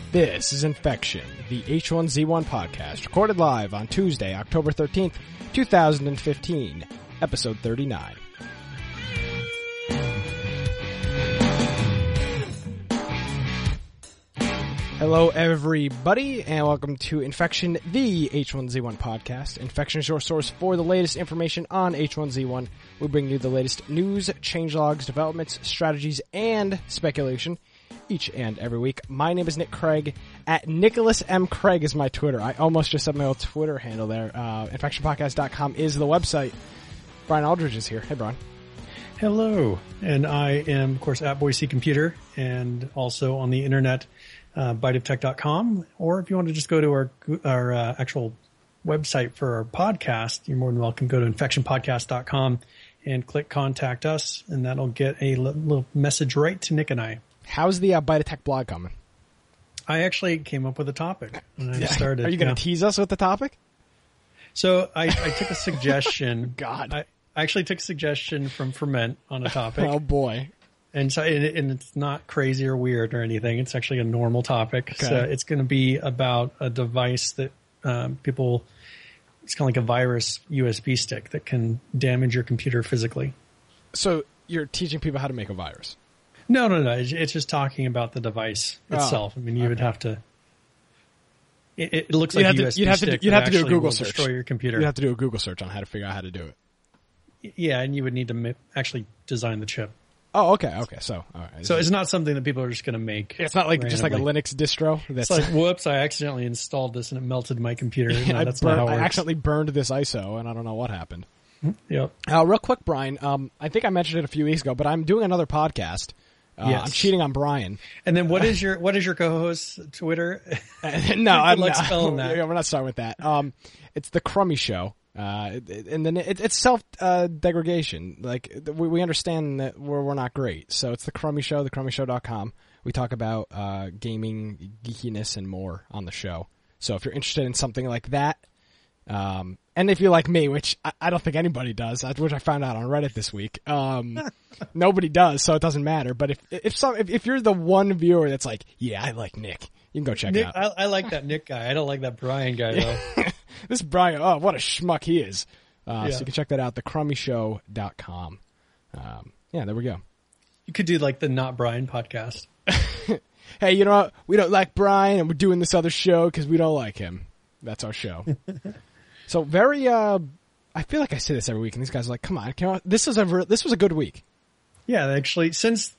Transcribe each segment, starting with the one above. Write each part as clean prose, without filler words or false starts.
This is Infection, the H1Z1 podcast, recorded live on Tuesday, October 13th, 2015, episode 39. Hello, everybody, and welcome to Infection, the H1Z1 podcast. Infection is your source for the latest information on H1Z1. We bring you the latest news, changelogs, developments, strategies, and speculation each and every week. My name is Nick Craig. At Nicholas M. Craig is my Twitter. I almost just said my old Twitter handle there. InfectionPodcast.com is the website. Brian Aldridge is here. Hey, Brian. Hello. And I am, of course, at Boise Computer and also on the internet, biteoftech.com. Or if you want to just go to our actual website for our podcast, you're more than welcome. Go to infectionpodcast.com and click contact us, and that'll get a little message right to Nick and I. How's the Bite of Tech blog coming? I actually came up with a topic when I started. Are you going to tease us with the topic? So I took a suggestion. God. I actually took a suggestion from Ferment on a topic. Oh, boy. And so, and it's not crazy or weird or anything. It's actually a normal topic. Okay. So it's going to be about a device that it's kind of like a virus USB stick that can damage your computer physically. So you're teaching people how to make a virus? No. It's just talking about the device itself. I mean, you would have to. It looks like a USB stick. You'd have to do a Google search. Destroy your computer. You'd have to do a Google search on how to figure out how to do it. Yeah, and you would need to actually design the chip. Oh, okay. So, all right. So it's not something that people are just going to make. It's not like just like a Linux distro. It's like, whoops! I accidentally installed this and it melted my computer. No, that's not how it works. I accidentally burned this ISO, and I don't know what happened. Yep. Real quick, Brian. I think I mentioned it a few weeks ago, but I'm doing another podcast. Yes. I'm cheating on Brian. And then what is your co-host's Twitter? No, I'm like not spelling that. We're not starting with that. It's the Crummy Show. And then it's self degradation. Like we understand that we're not great. So it's the Crummy Show, thecrummyshow.com. We talk about gaming, geekiness, and more on the show. So if you're interested in something like that, and if you're like me, which I don't think anybody does, which I found out on Reddit this week, nobody does, so it doesn't matter. But if you're the one viewer that's like, yeah, I like Nick, you can go check it out. I like that Nick guy. I don't like that Brian guy though. This Brian, what a schmuck he is. So you can check that out, thecrummyshow.com. Yeah, there we go. You could do like the Not Brian podcast. Hey, you know what? We don't like Brian, and we're doing this other show because we don't like him. That's our show. So very, I feel like I say this every week, and these guys are like, come on, this was a good week. Yeah, actually, since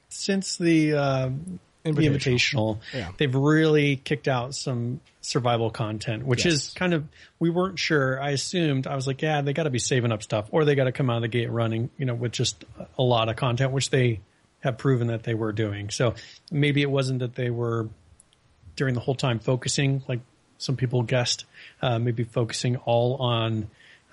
the Invitational, they've really kicked out some survival content, which is kind of, we weren't sure. I was like, yeah, they got to be saving up stuff, or they got to come out of the gate running, with just a lot of content, which they have proven that they were doing. So maybe it wasn't that they were during the whole time focusing, like some people guessed, maybe focusing all on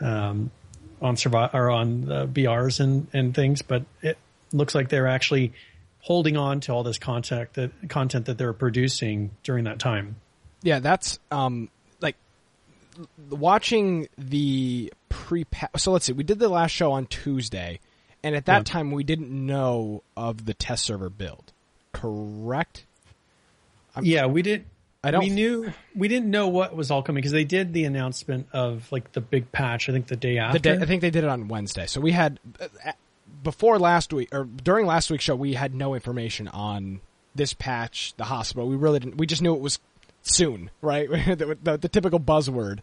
survive or on BRs and things, but it looks like they're actually holding on to all this content that they're producing during that time. Yeah, that's like watching the so let's see, we did the last show on Tuesday, and at that time we didn't know of the test server build, correct? We did. We didn't know what was all coming because they did the announcement of like the big patch, I think the day after. I think they did it on Wednesday. So we had before last week, or during last week's show, we had no information on this patch, the hospital. We really didn't. We just knew it was soon, right? the typical buzzword.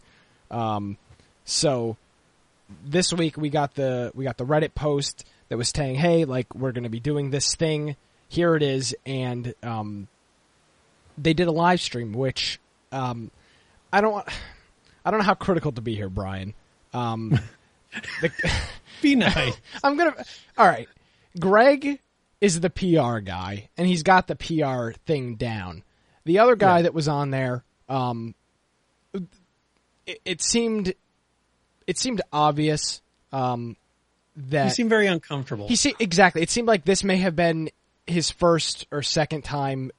So this week we got the Reddit post that was saying, hey, like, we're going to be doing this thing. Here it is. And they did a live stream, which I don't know how critical to be here, Brian. Be nice. All right. Greg is the PR guy, and he's got the PR thing down. The other guy that was on there, it seemed obvious that he seemed very uncomfortable. Exactly. It seemed like this may have been his first or second time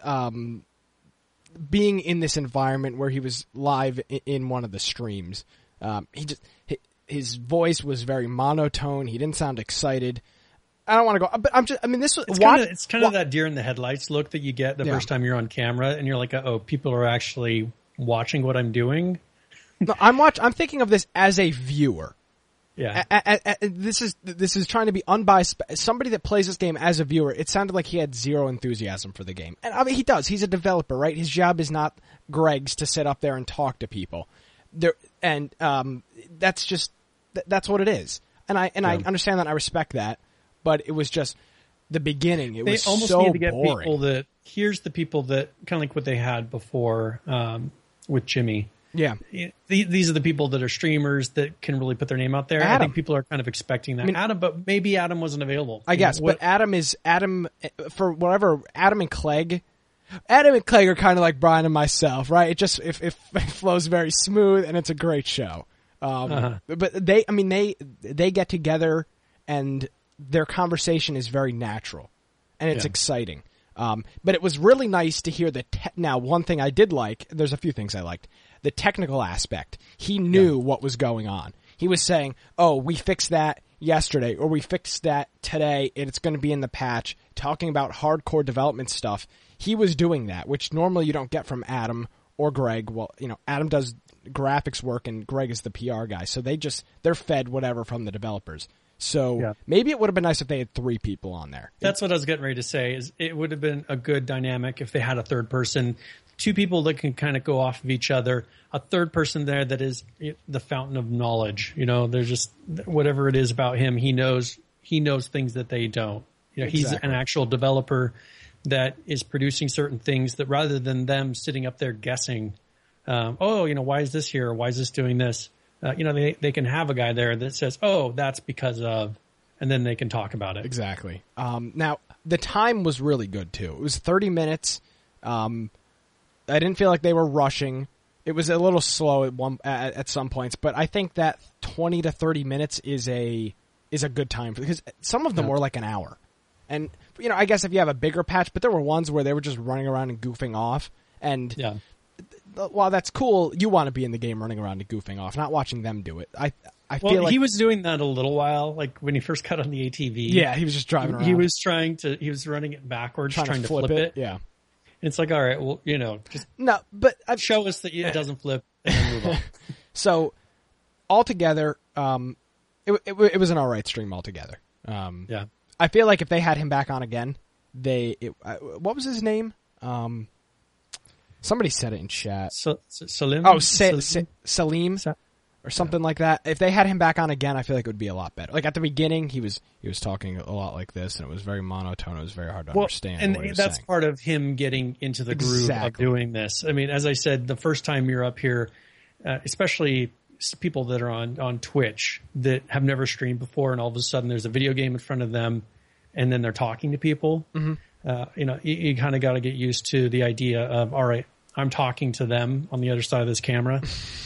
being in this environment where he was live in one of the streams. His voice was very monotone. He didn't sound excited. I don't want to go, but this was, it's kind of that deer in the headlights look that you get the first time you're on camera and you're like, oh, people are actually watching what I'm doing. No, I'm thinking of this as a viewer. Yeah. This is trying to be unbiased. Somebody that plays this game as a viewer, it sounded like he had zero enthusiasm for the game. And I mean, he does. He's a developer, right? His job is not Greg's to sit up there and talk to people. That's what it is. And I understand that, and I respect that. But it was just the beginning. It was so boring. They almost need to get people that, here's the people that, kind of like what they had before with Jimmy. Yeah. These are the people that are streamers that can really put their name out there. Adam. I think people are kind of expecting that. I mean, Adam, but maybe Adam wasn't available. I guess, but Adam, for whatever, Adam and Clegg are kind of like Brian and myself, right? It just, it flows very smooth and it's a great show. But they get together and their conversation is very natural and it's exciting. But it was really nice to hear now, one thing I did like, there's a few things I liked. The technical aspect. He knew what was going on. He was saying, oh, we fixed that yesterday, or we fixed that today, and it's going to be in the patch, talking about hardcore development stuff. He was doing that, which normally you don't get from Adam or Greg. Well, Adam does graphics work, and Greg is the PR guy, so they're fed whatever from the developers. So maybe it would have been nice if they had 3 people on there. That's what I was getting ready to say, is it would have been a good dynamic if they had a third person, 2 people that can kind of go off of each other, a third person there that is the fountain of knowledge. There's just whatever it is about him, he knows things that they don't. He's an actual developer that is producing certain things that, rather than them sitting up there guessing, why is this here? Why is this doing this? They can have a guy there that says, oh, that's because of, and then they can talk about it. Exactly. Now, the time was really good, too. It was 30 minutes. I didn't feel like they were rushing. It was a little slow at some points, but I think that 20 to 30 minutes is a good time, because some of them were like an hour. And, I guess if you have a bigger patch, but there were ones where they were just running around and goofing off. And while that's cool, you want to be in the game running around and goofing off, not watching them do it. I feel like he was doing that a little while, like when he first got on the ATV. Yeah, he was just driving around. He was running it backwards, trying to flip it. Yeah. And it's like, all right, well, just show us that it doesn't flip and then move on. So, altogether, it was an all right stream altogether. I feel like if they had him back on again, what was his name? Somebody said it in chat. Salim? Oh, Salim? Or something like that. If they had him back on again, I feel like it would be a lot better. Like at the beginning, he was talking a lot like this, and it was very monotone. It was very hard to understand. And what he was that's saying. Part of him getting into the groove of doing this. I mean, as I said, the first time you're up here, especially people that are on Twitch that have never streamed before, and all of a sudden there's a video game in front of them, and then they're talking to people. Mm-hmm. You kind of got to get used to the idea of, all right, I'm talking to them on the other side of this camera.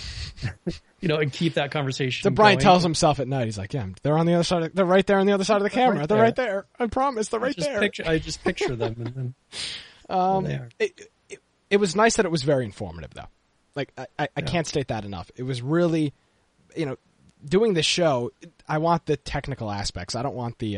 And keep that conversation So Brian tells himself at night, he's like, yeah, they're on the other side. They're right there on the other side of the camera. They're right there. I promise, they're right there. I just picture them. And then it was nice that it was very informative, though. Like, I can't state that enough. It was really, doing this show, I want the technical aspects. I don't want the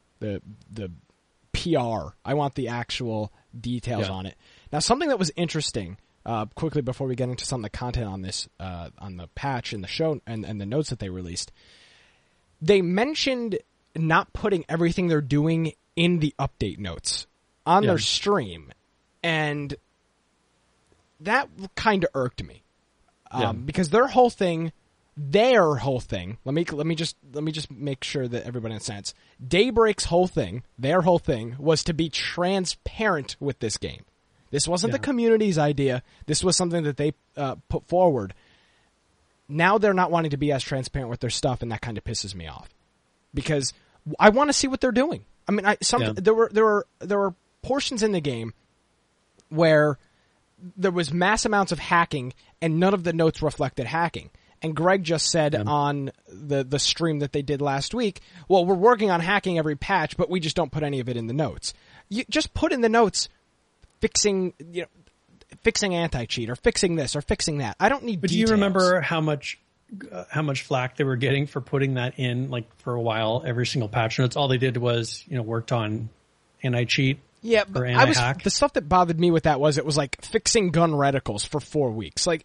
PR. I want the actual details on it. Now, something that was interesting, quickly before we get into some of the content on this, on the patch and the show and the notes that they released, they mentioned not putting everything they're doing in the update notes on their stream, and that kind of irked me, because their whole thing. Let me just make sure that everybody understands. Daybreak's their whole thing was to be transparent with this game. This wasn't the community's idea. This was something that they put forward. Now they're not wanting to be as transparent with their stuff, and that kind of pisses me off, because I want to see what they're doing. I mean, there were portions in the game where there was mass amounts of hacking, and none of the notes reflected hacking. And Greg just said on the stream that they did last week, well, we're working on hacking every patch, but we just don't put any of it in the notes. You just put in the notes fixing anti-cheat or fixing this or fixing that. I don't need details. Do you remember how much flack they were getting for putting that in, like, for a while, every single patch notes. All they did was, worked on anti-cheat. Yeah, but the stuff that bothered me with that was it was like fixing gun reticles for 4 weeks. Like,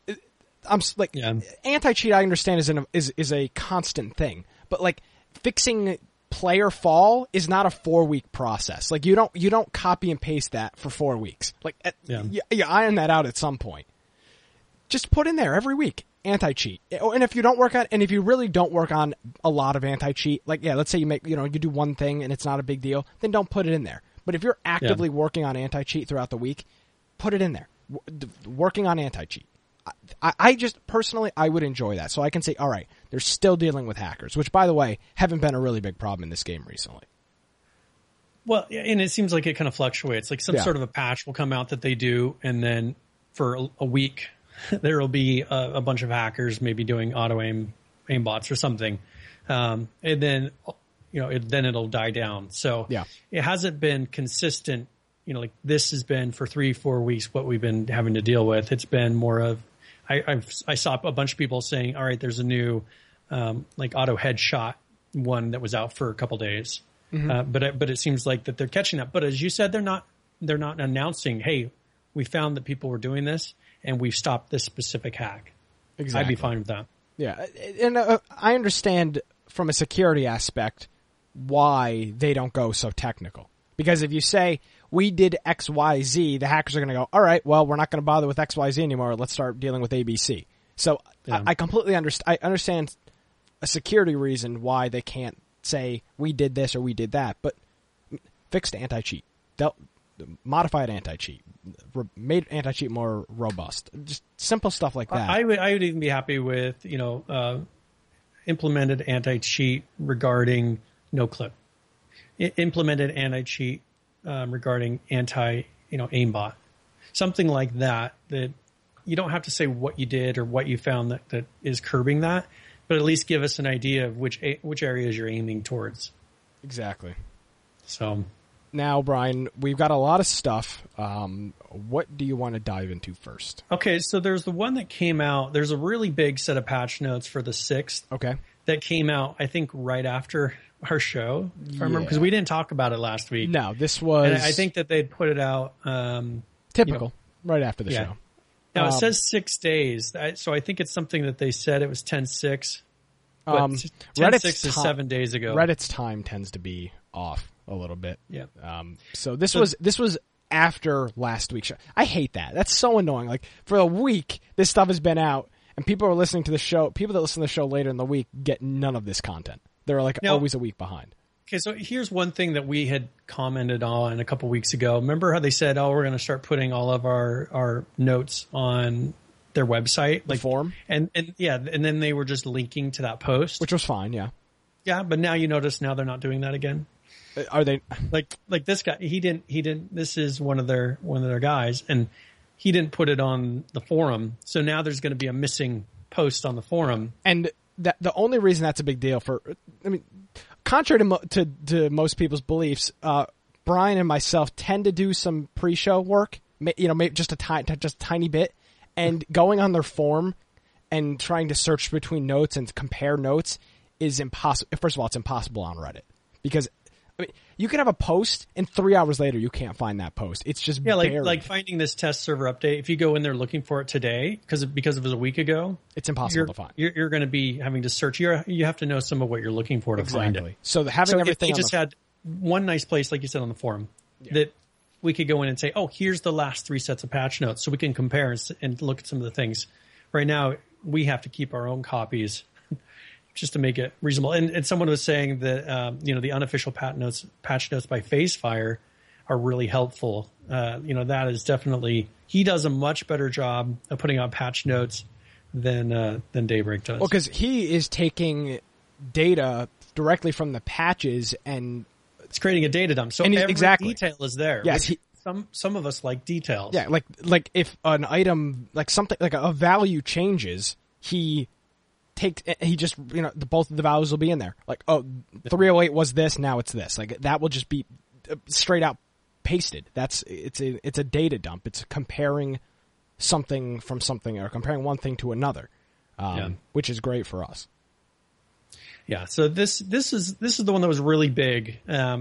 anti-cheat I understand is a constant thing, but like fixing player fall is not a 4-week process. Like, you don't copy and paste that for 4 weeks. Like, you iron that out at some point. Just put in there every week anti-cheat. And if you really don't work on a lot of anti-cheat, like, let's say you do one thing and it's not a big deal, then don't put it in there. But if you're actively working on anti-cheat throughout the week, put it in there. Working on anti-cheat. I just, personally, I would enjoy that. So I can say, all right, they're still dealing with hackers, which, by the way, haven't been a really big problem in this game recently. Well, and it seems like it kind of fluctuates. Like, some sort of a patch will come out that they do, and then for a week, there will be a bunch of hackers maybe doing auto-aim bots or something. And then, then it'll die down. So it hasn't been consistent. Like, this has been for 3-4 weeks what we've been having to deal with. It's been more of, I saw a bunch of people saying, all right, there's a new like auto headshot one that was out for a couple days. Mm-hmm. But it seems like that they're catching up. But as you said, they're not announcing, hey, we found that people were doing this and we've stopped this specific hack. Exactly. I'd be fine with that. Yeah, and I understand from a security aspect why they don't go so technical. Because if you say, we did XYZ, the hackers are going to go, all right, well, we're not going to bother with XYZ anymore. Let's start dealing with ABC. So I completely understand. I understand a security reason why they can't say, we did this or we did that. But fixed anti-cheat. Modified anti-cheat. Made anti-cheat more robust. Just simple stuff like that. I would even be happy with, implemented anti-cheat regarding no-clip. Implemented anti-cheat regarding aimbot. Something like that you don't have to say what you did or what you found that is curbing that, but at least give us an idea of which areas you're aiming towards. Exactly. So now, Brian, we've got a lot of stuff. What do you want to dive into first? Okay, so there's the one that came out. There's a really big set of patch notes for the 6th. Okay. That came out, I think, right after our show, if I remember, because we didn't talk about it last week. No, this was... And I think that they'd put it out... typical, right after the show. Now, it says 6 days, so I think it's something that they said it was 10-6. 10-6 is 7 days ago. Reddit's time tends to be off a little bit. Yeah. So this was after last week's show. I hate that. That's so annoying. Like, for a week, this stuff has been out, and people are listening to the show. People that listen to the show later in the week get none of this content. They're always a week behind. Okay, so here's one thing that we had commented on a couple weeks ago. Remember how they said, we're going to start putting all of our notes on their website? The forum? And then they were just linking to that post. Which was fine, yeah. Yeah, but now you notice now they're not doing that again. Are they? Like this guy, he didn't, this is one of their guys, and he didn't put it on the forum. So now there's going to be a missing post on the forum. And the only reason that's a big deal contrary to most people's beliefs, Brian and myself tend to do some pre-show work, maybe just a tiny bit, and going on their forum and trying to search between notes and compare notes is impossible. First of all, it's impossible on Reddit because you can have a post and 3 hours later you can't find that post. It's just like finding this test server update. If you go in there looking for it today because it was a week ago, it's impossible to find. You're going to be having to search. You have to know some of what you're looking for to find it. So having everything. If you just had one nice place, like you said on the forum, that we could go in and say, here's the last 3 sets of patch notes, so we can compare and look at some of the things. Right now, we have to keep our own copies. Just to make it reasonable. And someone was saying that, the unofficial patch notes by FaceFire are really helpful. That is definitely, he does a much better job of putting out patch notes than Daybreak does. Well, because he is taking data directly from the patches and it's creating a data dump. So every detail is there. Yes. Some of us like details. Yeah. Like if an item, like something, like a value changes, he just, both of the values will be in there. Like, 308 was this, now it's this. Like, that will just be straight out pasted. It's a data dump. It's comparing something from something or comparing one thing to another. which is great for us. Yeah. So this is the one that was really big.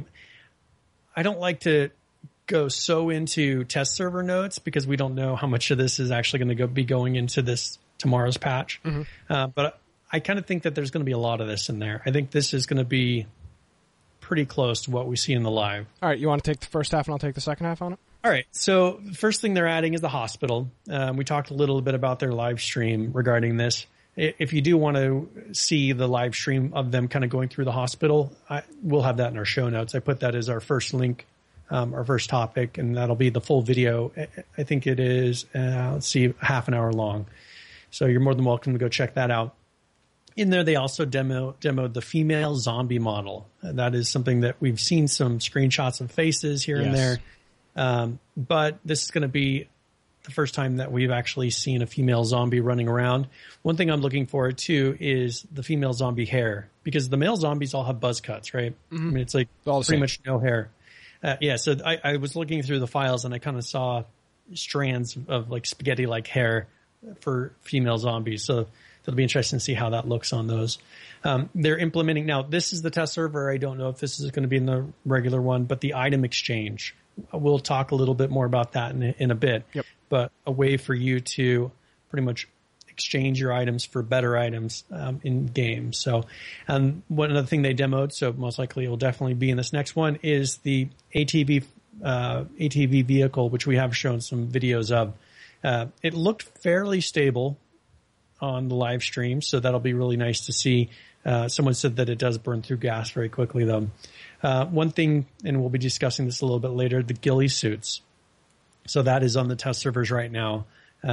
I don't like to go so into test server notes because we don't know how much of this is actually going to be going into this tomorrow's patch. But I kind of think that there's going to be a lot of this in there. I think this is going to be pretty close to what we see in the live. All right. You want to take the first half and I'll take the second half on it? All right. So the first thing they're adding is the hospital. We talked a little bit about their live stream regarding this. If you do want to see the live stream of them kind of going through the hospital, we'll have that in our show notes. I put that as our first link, our first topic, and that'll be the full video. I think it is, half an hour long. So you're more than welcome to go check that out. In there, they also demoed the female zombie model. That is something that we've seen some screenshots of faces here and there. But this is going to be the first time that we've actually seen a female zombie running around. One thing I'm looking forward to is the female zombie hair, because the male zombies all have buzz cuts, right? I mean, it's like pretty much no hair. So I was looking through the files and I kind of saw strands of like spaghetti-like hair for female zombies. So it'll be interesting to see how that looks on those. They're implementing now. This is the test server. I don't know if this is going to be in the regular one, but the item exchange. We'll talk a little bit more about that in a bit. Yep. But a way for you to pretty much exchange your items for better items in game. So, one other thing they demoed, so most likely it will definitely be in this next one, is the ATV vehicle, which we have shown some videos of. It looked fairly stable on the live stream, so that'll be really nice to see. Someone said that it does burn through gas very quickly, though. One thing, and we'll be discussing this a little bit later, the ghillie suits. So that is on the test servers right now.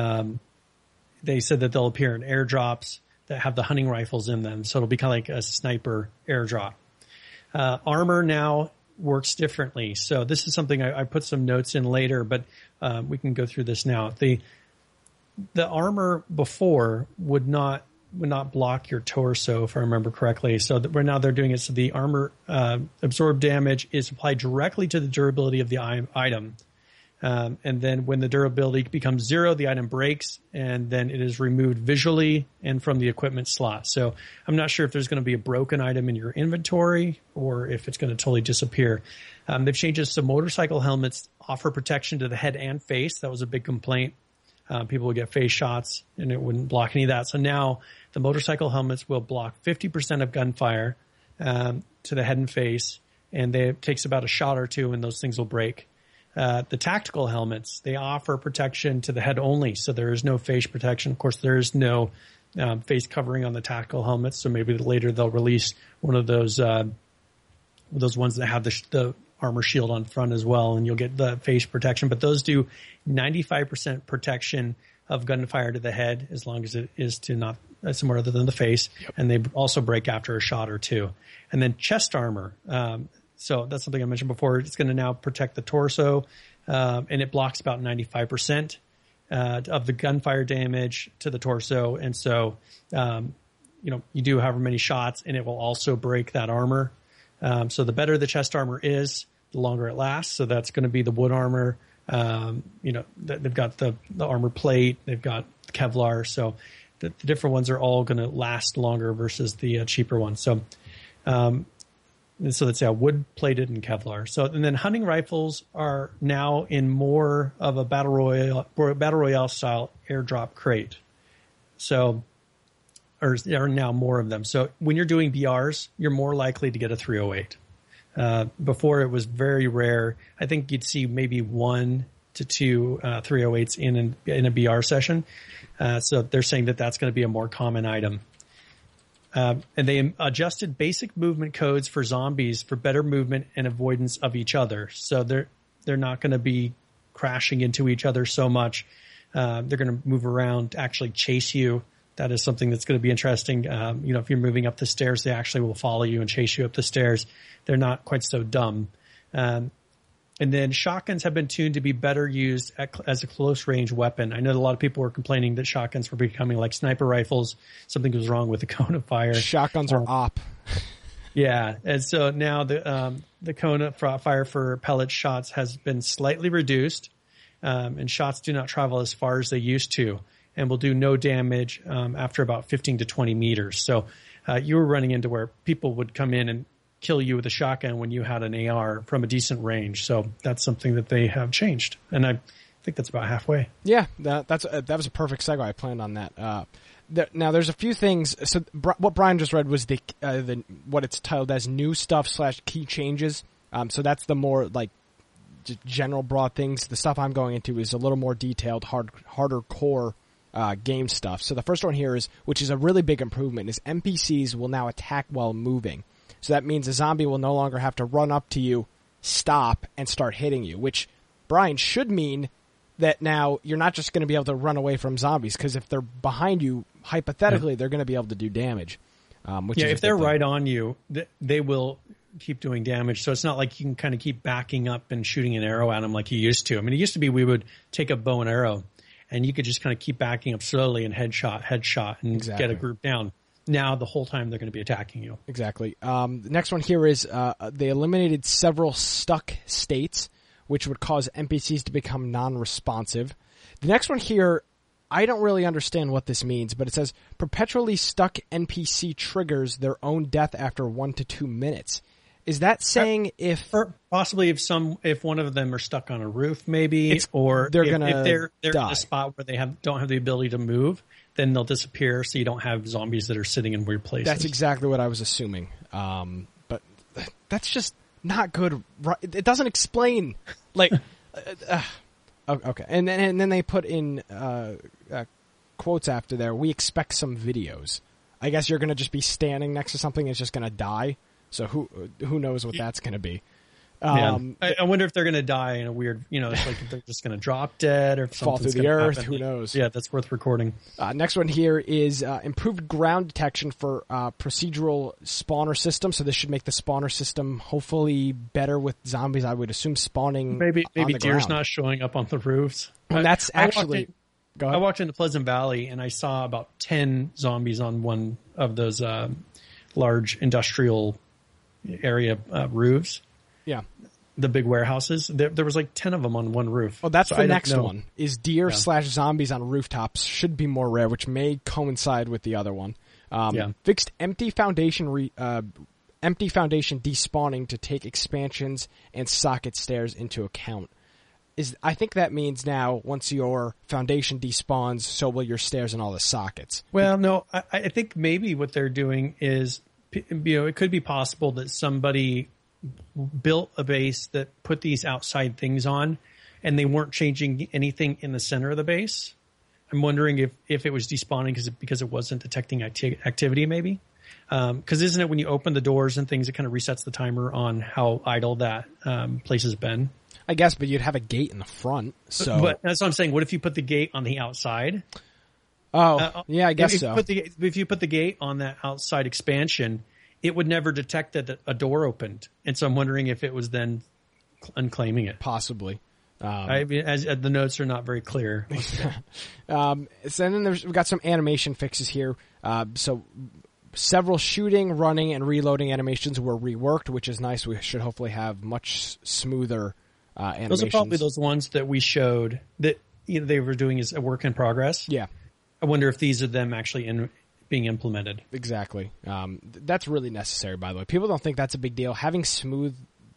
They said that they'll appear in airdrops that have the hunting rifles in them. So it'll be kind of like a sniper airdrop. Armor now works differently. So this is something I put some notes in later, but we can go through this now. The armor before would not block your torso, if I remember correctly. So right now they're doing it so the armor absorbed damage is applied directly to the durability of the item. And then when the durability becomes 0, the item breaks, and then it is removed visually and from the equipment slot. So I'm not sure if there's going to be a broken item in your inventory or if it's going to totally disappear. They've changed it so motorcycle helmets offer protection to the head and face. That was a big complaint. People would get face shots and it wouldn't block any of that. So now the motorcycle helmets will block 50% of gunfire to the head and face, and it takes about a shot or two and those things will break. The tactical helmets, they offer protection to the head only, so there is no face protection. Of course, there is no face covering on the tactical helmets, so maybe later they'll release one of those ones that have the armor shield on front as well, and you'll get the face protection. But those do 95% protection of gunfire to the head, as long as it is to not somewhere other than the face, and they also break after a shot or two. And then chest armor. So that's something I mentioned before. It's going to now protect the torso, and it blocks about 95% of the gunfire damage to the torso. And so, you do however many shots, and it will also break that armor. So the better the chest armor is, the longer it lasts. So that's going to be the wood armor. They've got the armor plate. They've got Kevlar. So the different ones are all going to last longer versus the cheaper ones. So, that's wood plated and Kevlar. So, and then hunting rifles are now in more of a battle royale style airdrop crate. So, or there are now more of them. So when you're doing BRs, you're more likely to get a 308. Before it was very rare. I think you'd see maybe 1 to 2 308s in a BR session. So they're saying that that's going to be a more common item. And they adjusted basic movement codes for zombies for better movement and avoidance of each other. So they're not going to be crashing into each other so much. They're going to move around to actually chase you. That is something that's going to be interesting. If you're moving up the stairs, they actually will follow you and chase you up the stairs. They're not quite so dumb. And then shotguns have been tuned to be better used as a close-range weapon. I know a lot of people were complaining that shotguns were becoming like sniper rifles. Something was wrong with the cone of fire. Shotguns are op. Yeah, and so now the cone of fire for pellet shots has been slightly reduced, and shots do not travel as far as they used to. and will do no damage after about 15 to 20 meters. So you were running into where people would come in and kill you with a shotgun when you had an AR from a decent range. So that's something that they have changed, and I think that's about halfway. Yeah, that was a perfect segue. I planned on that. Now there's a few things. So what Brian just read was the what it's titled as new stuff / key changes. So that's the more like just general broad things. The stuff I'm going into is a little more detailed, harder core game stuff. So the first one here which is a really big improvement, is NPCs will now attack while moving. So that means a zombie will no longer have to run up to you, stop, and start hitting you, which, Brian, should mean that now you're not just going to be able to run away from zombies, because if they're behind you, hypothetically, they're going to be able to do damage. If they're right on you, they will keep doing damage. So it's not like you can kind of keep backing up and shooting an arrow at them like you used to. I mean, it used to be we would take a bow and arrow, and you could just kind of keep backing up slowly and headshot, and get a group down. Now, the whole time, they're going to be attacking you. Exactly. The next one here is they eliminated several stuck states, which would cause NPCs to become non-responsive. The next one here, I don't really understand what this means, but it says perpetually stuck NPC triggers their own death after 1 to 2 minutes. Is that saying or possibly if one of them are stuck on a roof, maybe, or they're if they're in a spot where they don't have the ability to move, then they'll disappear, so you don't have zombies that are sitting in weird places. That's exactly what I was assuming. But that's just not good. It doesn't explain. Like, okay. And then they put in quotes after there. We expect some videos. I guess you're going to just be standing next to something that's just going to die. So who knows what that's going to be. I wonder if they're going to die in a weird, it's like if they're just going to drop dead or fall through the earth. Happen. Who knows? Yeah, that's worth recording. Next one here is improved ground detection for procedural spawner system. So this should make the spawner system hopefully better with zombies. I would assume spawning. Maybe deer's ground. Not showing up on the roofs. And that's actually. I walked into Pleasant Valley and I saw about 10 zombies on one of those large industrial area roofs. Yeah. The big warehouses. There was like 10 of them on one roof. Oh, that's the next one. Is deer / zombies on rooftops should be more rare, which may coincide with the other one. Fixed empty foundation despawning to take expansions and socket stairs into account. I think that means now once your foundation despawns, so will your stairs and all the sockets. Well, no, I think maybe what they're doing is, it could be possible that somebody built a base that put these outside things on, and they weren't changing anything in the center of the base. I'm wondering if it was despawning because it wasn't detecting activity, maybe. Because isn't it when you open the doors and things, it kind of resets the timer on how idle that place has been? I guess, but you'd have a gate in the front. So, but that's what I'm saying. What if you put the gate on the outside? Oh, yeah, I guess so. If you put the gate on that outside expansion, it would never detect that a door opened. And so I'm wondering if it was then unclaiming it. Possibly. As the notes are not very clear. So then we've got some animation fixes here. So several shooting, running, and reloading animations were reworked, which is nice. We should hopefully have much smoother animations. Those are probably those ones that we showed that they were doing as a work in progress. Yeah. I wonder if these are them actually being implemented. Exactly. That's really necessary, by the way. People don't think that's a big deal. Having smooth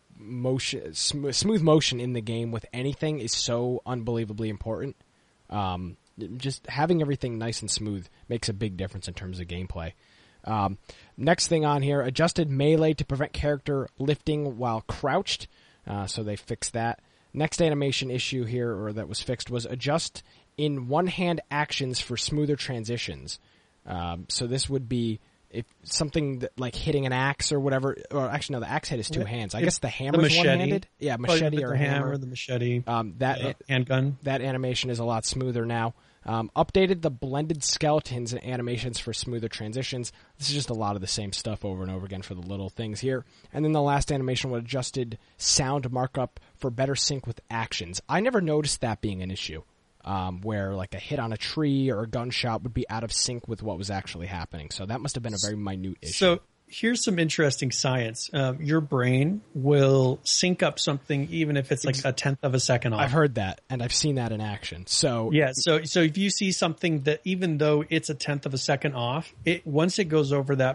motion in the game with anything is so unbelievably important. Just having everything nice and smooth makes a big difference in terms of gameplay. Next thing on here, adjusted melee to prevent character lifting while crouched. So they fixed that. Next animation issue here, or that was fixed, was adjust in one-hand actions for smoother transitions. So this would be if something that, like hitting an axe or whatever, or actually no, the axe head is two hands. I guess the hammer is one-handed. Yeah, machete or hammer. The machete. Handgun. That animation is a lot smoother now. Updated the blended skeletons and animations for smoother transitions. This is just a lot of the same stuff over and over again for the little things here. And then the last animation was adjusted sound markup for better sync with actions. I never noticed that being an issue. Where like a hit on a tree or a gunshot would be out of sync with what was actually happening. So that must have been a very minute issue. So here's some interesting science. Your brain will sync up something even if it's like a tenth of a second off. I've heard that, and I've seen that in action. So yeah, so if you see something that even though it's a tenth of a second off, once it goes over that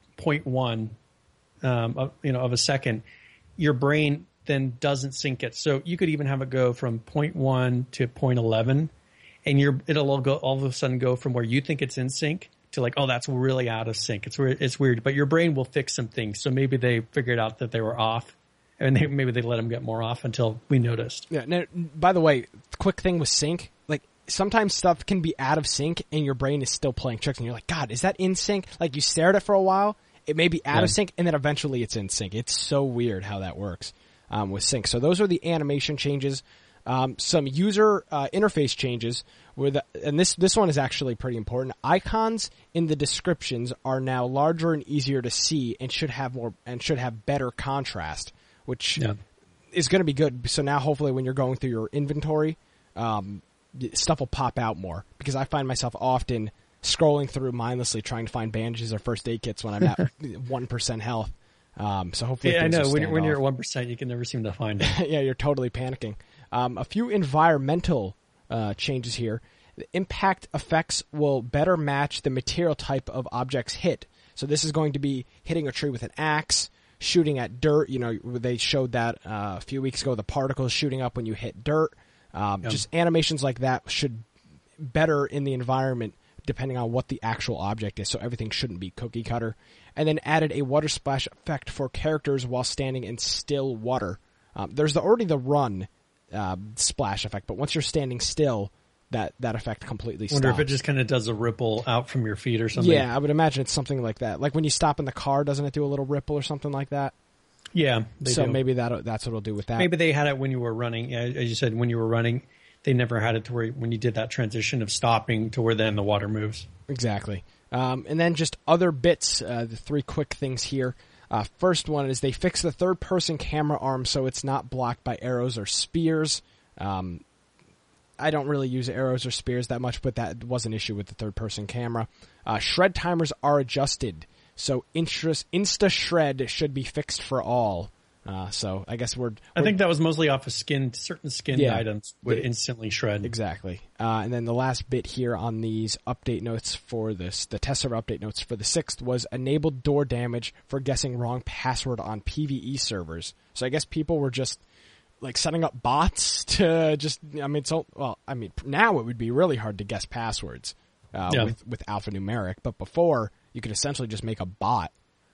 0.1 of a second, your brain then doesn't sync it. So you could even have it go from 0.1 to 0.11, and it'll all of a sudden go from where you think it's in sync to like, oh, that's really out of sync. It's weird, but your brain will fix some things. So maybe they figured out that they were off, and maybe they let them get more off until we noticed. Yeah. Now, by the way, quick thing with sync, like sometimes stuff can be out of sync and your brain is still playing tricks, and you're like, God, is that in sync? Like you stare at it for a while, it may be out of sync, and then eventually it's in sync. It's so weird how that works with sync. So those are the animation changes. Some user interface changes and this one is actually pretty important. Icons in the descriptions are now larger and easier to see and should have better contrast, which is going to be good. So now hopefully when you're going through your inventory, stuff will pop out more, because I find myself often scrolling through mindlessly trying to find bandages or first aid kits when I'm at 1% health. So hopefully, I know when you're at 1%, you can never seem to find it. Yeah, you're totally panicking. A few environmental changes here. The impact effects will better match the material type of objects hit. So this is going to be hitting a tree with an axe, shooting at dirt. You know, they showed that a few weeks ago, the particles shooting up when you hit dirt. Just animations like that should better in the environment depending on what the actual object is. So everything shouldn't be cookie cutter. And then added a water splash effect for characters while standing in still water. There's already the run splash effect, but once you're standing still, that effect completely stops. I wonder if it just kind of does a ripple out from your feet or something. Yeah, I would imagine it's something like that. Like when you stop in the car, doesn't it do a little ripple or something like that? Yeah, so do. Maybe that's what it'll do with that. Maybe they had it when you were running. As you said, when you were running, they never had it to where when you did that transition of stopping to where then the water moves. Exactly. And then just other bits, the three quick things here. First one is they fixed the third-person camera arm so it's not blocked by arrows or spears. I don't really use arrows or spears that much, but that was an issue with the third-person camera. Shred timers are adjusted, so Insta Shred should be fixed for all. So I guess I think that was mostly off of certain skin items would instantly shred. Exactly. And then the last bit here on these update notes for the test server update notes for the 6th was enabled door damage for guessing wrong password on PvE servers. So I guess people were just like setting up bots to now it would be really hard to guess passwords with alphanumeric, but before you could essentially just make a bot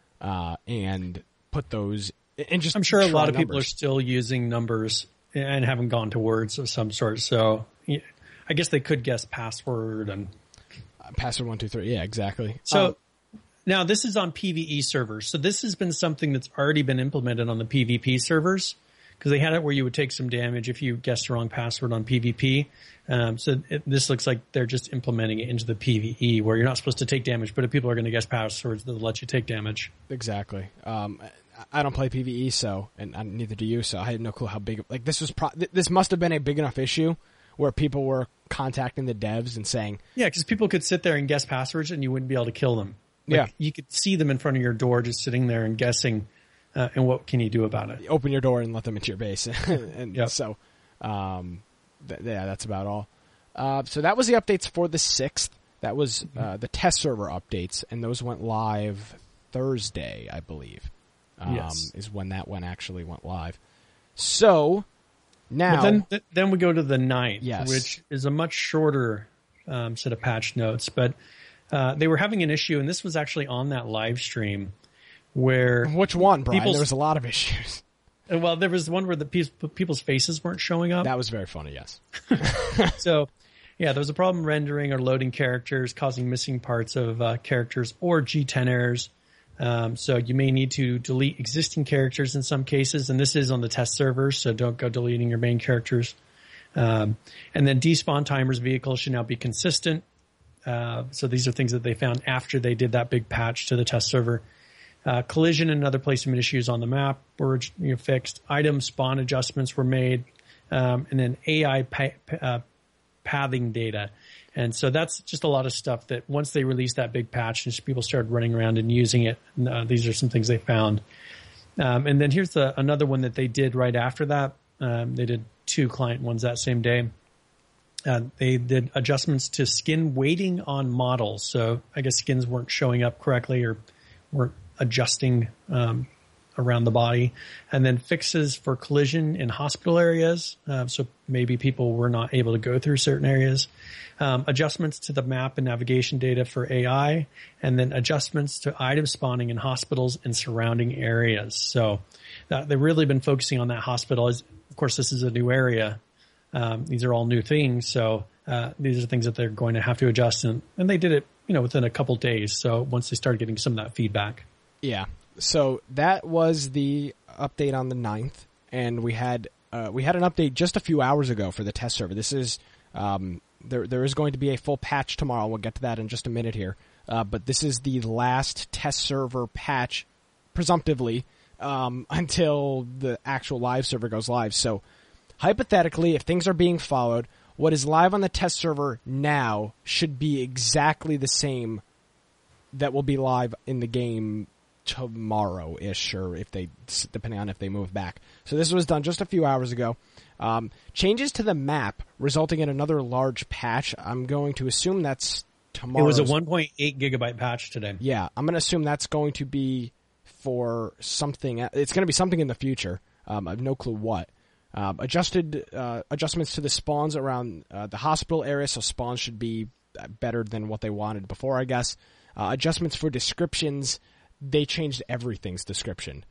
and put those. And just I'm sure a lot of numbers. people are still using numbers and haven't gone to words of some sort. So I guess they could guess password and password 123. Yeah, exactly. So now this is on PvE servers. So this has been something that's already been implemented on the PvP servers, because they had it where you would take some damage if you guessed the wrong password on PvP. This looks like they're just implementing it into the PvE, where you're not supposed to take damage, but if people are going to guess passwords, they'll let you take damage. Exactly. I don't play PvE, and neither do you, so I had no clue how big. Like this was, this must have been a big enough issue where people were contacting the devs and saying, yeah, because people could sit there and guess passwords, and you wouldn't be able to kill them. You could see them in front of your door, just sitting there and guessing. And what can you do about it? Open your door and let them into your base, and so, that's about all. So that was the updates for the 6th. That was the test server updates, and those went live Thursday, I believe. Is when that one actually went live. So now, then we go to the 9th, yes, which is a much shorter set of patch notes. But they were having an issue, and this was actually on that live stream. Which one, Brian? There was a lot of issues. Well, there was one where the people's faces weren't showing up. That was very funny, yes. So, yeah, there was a problem rendering or loading characters, causing missing parts of characters or G10 errors. So you may need to delete existing characters in some cases, and this is on the test server, so don't go deleting your main characters. And then despawn timers vehicles should now be consistent. So these are things that they found after they did that big patch to the test server. Collision and other placement issues on the map were fixed. Item spawn adjustments were made. And then AI pathing data. And so that's just a lot of stuff that once they released that big patch and people started running around and using it, these are some things they found. And then here's another one that they did right after that. They did 2 client ones that same day. They did adjustments to skin weighting on models. So I guess skins weren't showing up correctly or weren't adjusting around the body. And then fixes for collision in hospital areas. So maybe people were not able to go through certain areas. Adjustments to the map and navigation data for AI. And then adjustments to item spawning in hospitals and surrounding areas. So they've really been focusing on that hospital. Of course, this is a new area. These are all new things. So these are things that they're going to have to adjust. And they did it, within a couple days. So once they started getting some of that feedback. Yeah. So that was the update on the 9th. And we had an update just a few hours ago for the test server. This is, there is going to be a full patch tomorrow. We'll get to that in just a minute here. But this is the last test server patch, presumptively, until the actual live server goes live. So hypothetically, if things are being followed, what is live on the test server now should be exactly the same that will be live in the game tomorrow-ish, or depending on if they move back. So this was done just a few hours ago. Changes to the map resulting in another large patch. I'm going to assume that's tomorrow. It was a 1.8 gigabyte patch today. Yeah, I'm going to assume that's going to be for something. It's going to be something in the future. I have no clue what. Adjustments to the spawns around the hospital area, so spawns should be better than what they wanted before, I guess. Adjustments for descriptions. They changed everything's description.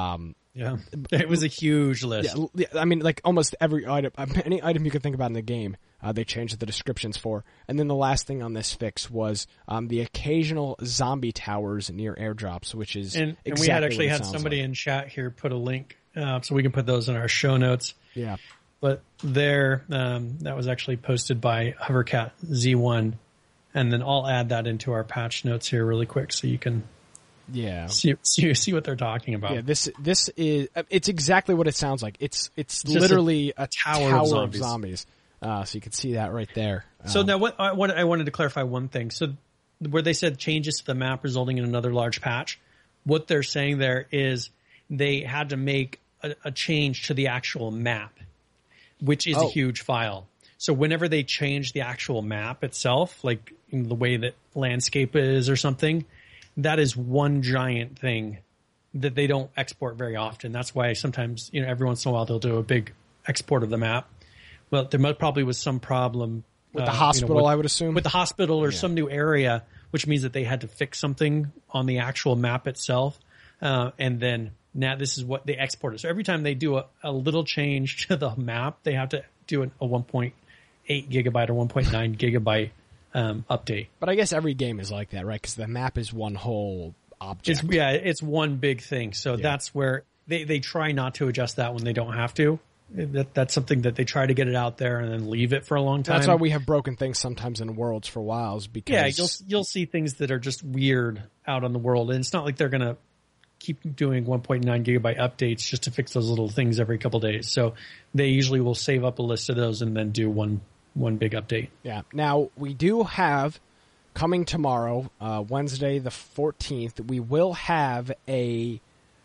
Yeah, it was a huge list. Yeah, I mean, like almost every item, any item you could think about in the game, they changed the descriptions for. And then the last thing on this fix was the occasional zombie towers near airdrops, which is and we had actually had somebody in chat here put a link, so we can put those in our show notes. Yeah, but there, that was actually posted by Hovercat Z1, and then I'll add that into our patch notes here really quick so you can. Yeah. See what they're talking about. Yeah, this is it's exactly what it sounds like. It's literally a tower of zombies. So you can see that right there. So now what I wanted to clarify one thing. So where they said changes to the map resulting in another large patch, what they're saying there is they had to make a change to the actual map, which is a huge file. So whenever they change the actual map itself, like in the way that landscape is or something, that is one giant thing that they don't export very often. That's why sometimes, every once in a while they'll do a big export of the map. Well, there probably was some problem with the hospital, I would assume. With the hospital or some new area, which means that they had to fix something on the actual map itself. And then now this is what they exported. So every time they do a little change to the map, they have to do a 1.8 gigabyte or 1.9 gigabyte update. But I guess every game is like that, right? Because the map is one whole object. It's one big thing. So that's where they try not to adjust that when they don't have to. That's something that they try to get it out there and then leave it for a long time. That's why we have broken things sometimes in Worlds for whiles. Because you'll see things that are just weird out on the world, and it's not like they're going to keep doing 1.9 gigabyte updates just to fix those little things every couple of days. So they usually will save up a list of those and then do one big update. Yeah. Now, we do have, coming tomorrow, Wednesday the 14th, we will have a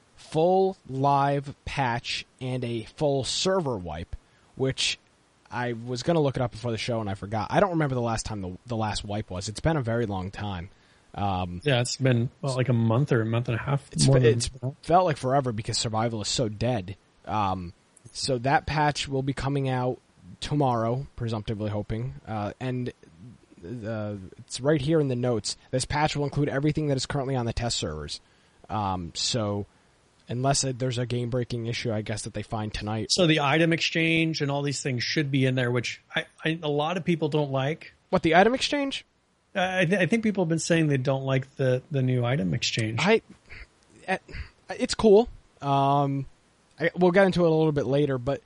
full live patch and a full server wipe, which I was going to look it up before the show and I forgot. I don't remember the last time the last wipe was. It's been a very long time. It's been like a month or a month and a half. It's felt like forever because survival is so dead. So that patch will be coming out tomorrow, presumptively hoping, and it's right here in the notes. This patch will include everything that is currently on the test servers. So unless there's a game-breaking issue, I guess, that they find tonight. So the item exchange and all these things should be in there, which a lot of people don't like. What, the item exchange? I think people have been saying they don't like the new item exchange. It's cool. We'll get into it a little bit later, but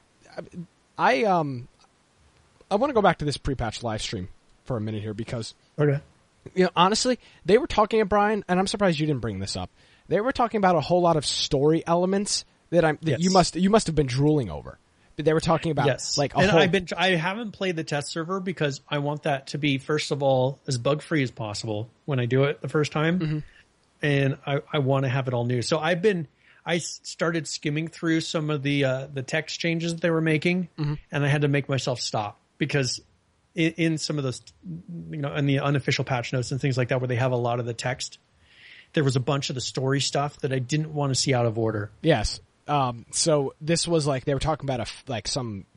I want to go back to this pre-patch live stream for a minute here because, honestly, they were talking at Brian, and I'm surprised you didn't bring this up. They were talking about a whole lot of story elements that you must have been drooling over, They were talking about I haven't played the test server because I want that to be, first of all, as bug free as possible when I do it the first time. Mm-hmm. And I want to have it all new. So I started skimming through some of the text changes that they were making, mm-hmm. and I had to make myself stop because in some of those, in the unofficial patch notes and things like that, where they have a lot of the text, there was a bunch of the story stuff that I didn't want to see out of order. Yes. So this was they were talking about some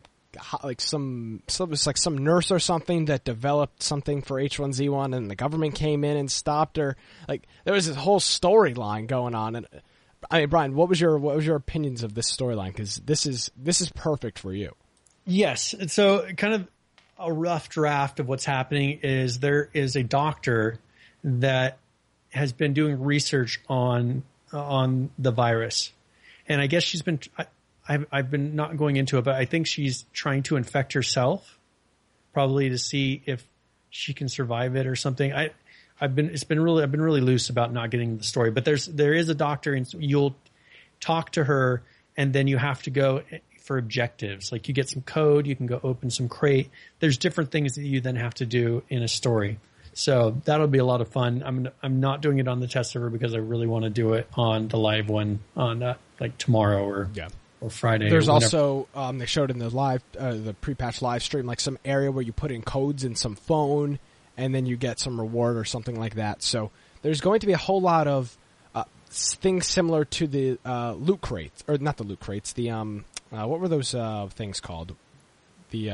nurse or something that developed something for H1Z1 and the government came in and stopped her. There was this whole storyline going on. And I mean, Brian, what was your opinions of this storyline? Cause this is perfect for you. Yes. So kind of a rough draft of what's happening is there is a doctor that has been doing research on the virus. And I guess she's been, I've been not going into it, but I think she's trying to infect herself, probably to see if she can survive it or something. I've been really loose about not getting the story, but there is a doctor and you'll talk to her and then you have to go for objectives. Like you get some code, you can go open some crate. There's different things that you then have to do in a story. So that'll be a lot of fun. I'm not doing it on the test server because I really want to do it on the live one on tomorrow or Friday. There's also they showed in the live the pre-patch live stream some area where you put in codes in some phone and then you get some reward or something like that. So there's going to be a whole lot of things similar to the loot crates, or not the loot crates. The what were those things called? The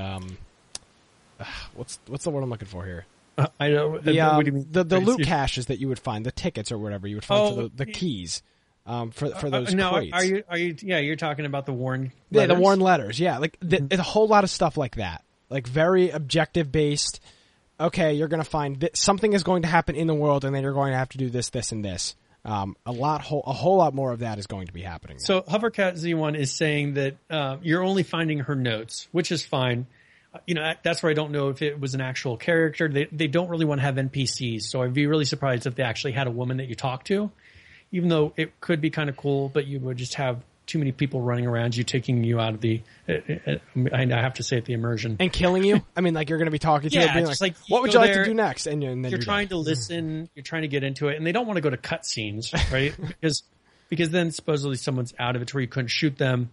what's the word I'm looking for here? I know. What do you mean? The loot caches that you would find, the tickets or whatever you would find for the keys. For those crates. Are you? Yeah, you're talking about the Warren letters? Yeah, the Warren letters. Yeah, a whole lot of stuff like that. Very objective based. Okay, you're going to find something is going to happen in the world, and then you're going to have to do this, this, and this. A whole lot more of that is going to be happening now. So Hovercat Z1 is saying that you're only finding her notes, which is fine. That's where I don't know if it was an actual character. They don't really want to have NPCs, so I'd be really surprised if they actually had a woman that you talk to, even though it could be kind of cool, but you would just have too many people running around you, taking you out of the, I have to say it, the immersion. And killing you? I mean, you're going to be talking to her, being what would you like to do next? And then you're trying to listen, you're trying to get into it, and they don't want to go to cutscenes, right? because then supposedly someone's out of it to where you couldn't shoot them.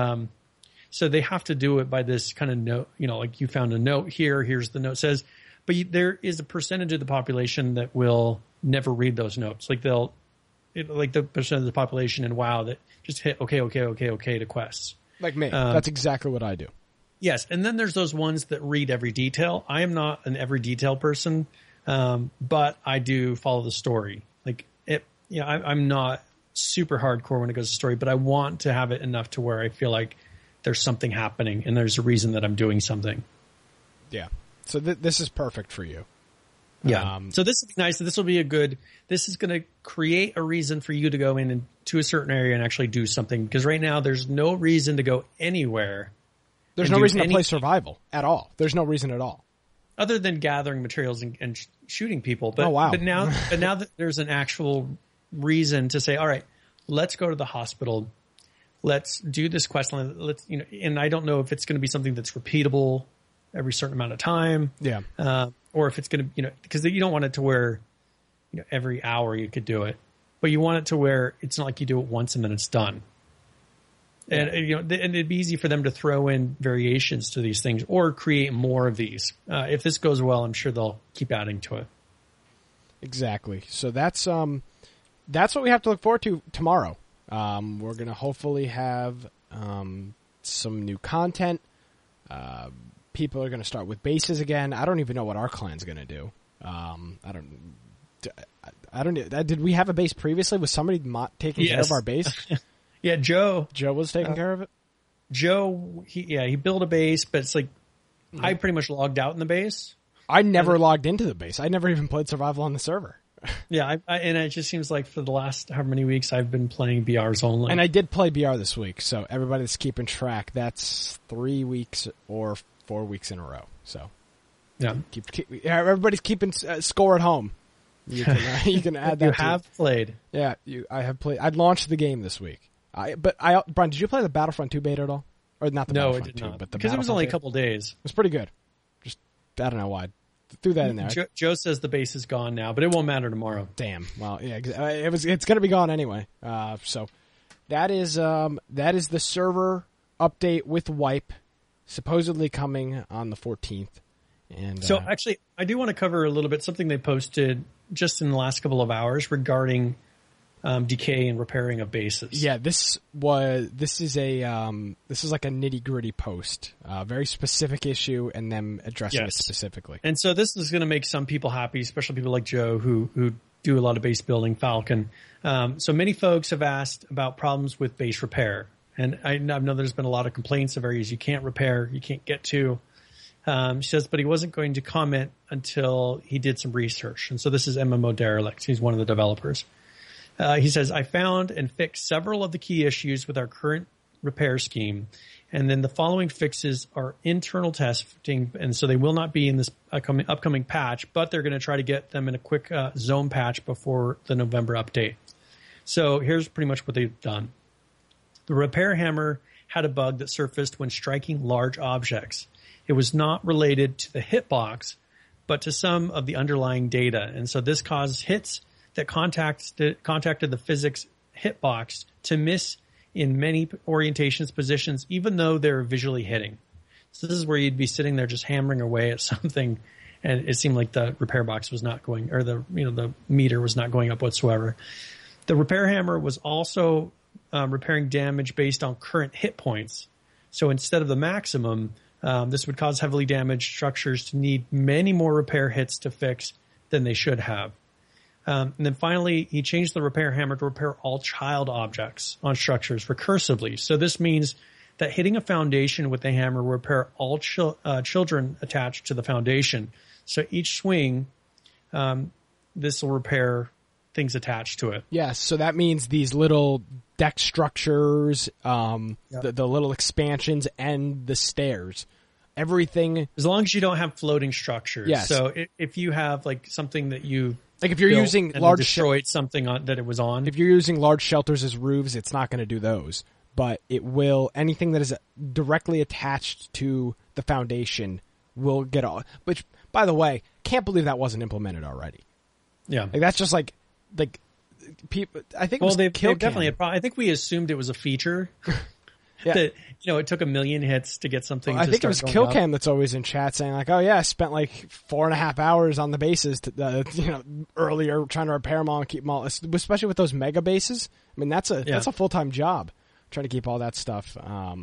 So they have to do it by this kind of note, you found a note here, here's the note says, but there is a percentage of the population that will never read those notes. The percent of the population in WoW that just hit okay to quests. Like me. That's exactly what I do. Yes. And then there's those ones that read every detail. I am not an every detail person, but I do follow the story. I'm not super hardcore when it goes to story, but I want to have it enough to where I feel like there's something happening and there's a reason that I'm doing something. Yeah. So this is perfect for you. Yeah. So this is nice. This will be this is going to create a reason for you to go into a certain area and actually do something. Because right now there's no reason to go anywhere. There's no reason to play survival at all. There's no reason at all. Other than gathering materials and shooting people. But, oh, wow. But now that there's an actual reason to say, all right, let's go to the hospital. Let's do this quest line. And I don't know if it's going to be something that's repeatable every certain amount of time. Yeah. Or if it's going to, because you don't want it to where, every hour you could do it, but you want it to where it's not like you do it once and then it's done. Yeah. And, and it'd be easy for them to throw in variations to these things or create more of these. If this goes well, I'm sure they'll keep adding to it. Exactly. So that's what we have to look forward to tomorrow. We're going to hopefully have some new content. People are going to start with bases again. I don't even know what our clan's going to do. I don't know. Did we have a base previously? Was somebody taking care of our base? Yeah, Joe. Joe was taking care of it? Joe, he built a base, but it's I pretty much logged out in the base. I never logged into the base. I never even played survival on the server. Yeah, and it just seems like for the last however many weeks I've been playing BRs only. And I did play BR this week, so everybody that's keeping track, that's 3 weeks or 4 weeks in a row. So yeah, everybody's keeping score at home. You can add that. You have played. Yeah, I have played. I launched the game this week. Brian, did you play the Battlefront 2 beta at all? or not the no, Battlefront it did 2, not, but the because it was only a Battlefront 2. couple days. It was pretty good. Just I don't know why. Threw that in there. Joe says the base is gone now, but it won't matter tomorrow. Damn. Well, yeah, it's going to be gone anyway. So that is the server update with wipe, supposedly coming on the 14th. And so actually, I do want to cover a little bit something they posted just in the last couple of hours regarding decay and repairing of bases. Yeah, this is like a nitty-gritty post, very specific issue, and them addressing it specifically. And so this is going to make some people happy, especially people like Joe who do a lot of base building, Falcon. So many folks have asked about problems with base repair, and I know there's been a lot of complaints of areas you can't repair, you can't get to. She says, but he wasn't going to comment until he did some research. And so this is MMO Derelict. He's one of the developers. He says, I found and fixed several of the key issues with our current repair scheme. And then the following fixes are internal testing. And so they will not be in this upcoming patch, but they're going to try to get them in a quick zone patch before the November update. So here's pretty much what they've done. The repair hammer had a bug that surfaced when striking large objects. It was not related to the hitbox, but to some of the underlying data. And so this caused hits that contacted the physics hitbox to miss in many orientations, positions, even though they're visually hitting. So this is where you'd be sitting there just hammering away at something, and it seemed like the repair box was not going, or the meter was not going up whatsoever. The repair hammer was also repairing damage based on current hit points. So instead of the maximum, this would cause heavily damaged structures to need many more repair hits to fix than they should have. And then finally, he changed the repair hammer to repair all child objects on structures recursively. So this means that hitting a foundation with the hammer will repair all children attached to the foundation. So each swing, this will repair things attached to it. Yes, so that means these little deck structures, the little expansions, and the stairs. Everything. As long as you don't have floating structures. Yes. So if you have like something that you like, if you're using large destroyed something that it was on. If you're using large shelters as roofs, it's not going to do those. But it will, anything that is directly attached to the foundation will get all. Which, by the way, can't believe that wasn't implemented already. Yeah, like, that's just like people. I think. Well, they've definitely. I think we assumed it was a feature. Yeah. That, it took 1 million hits to get something. Well, I think it was Killcam that's always in chat saying like, "Oh yeah, I spent like 4.5 hours on the bases, earlier trying to repair them all and keep them all." Especially with those mega bases. I mean, that's a full-time job trying to keep all that stuff,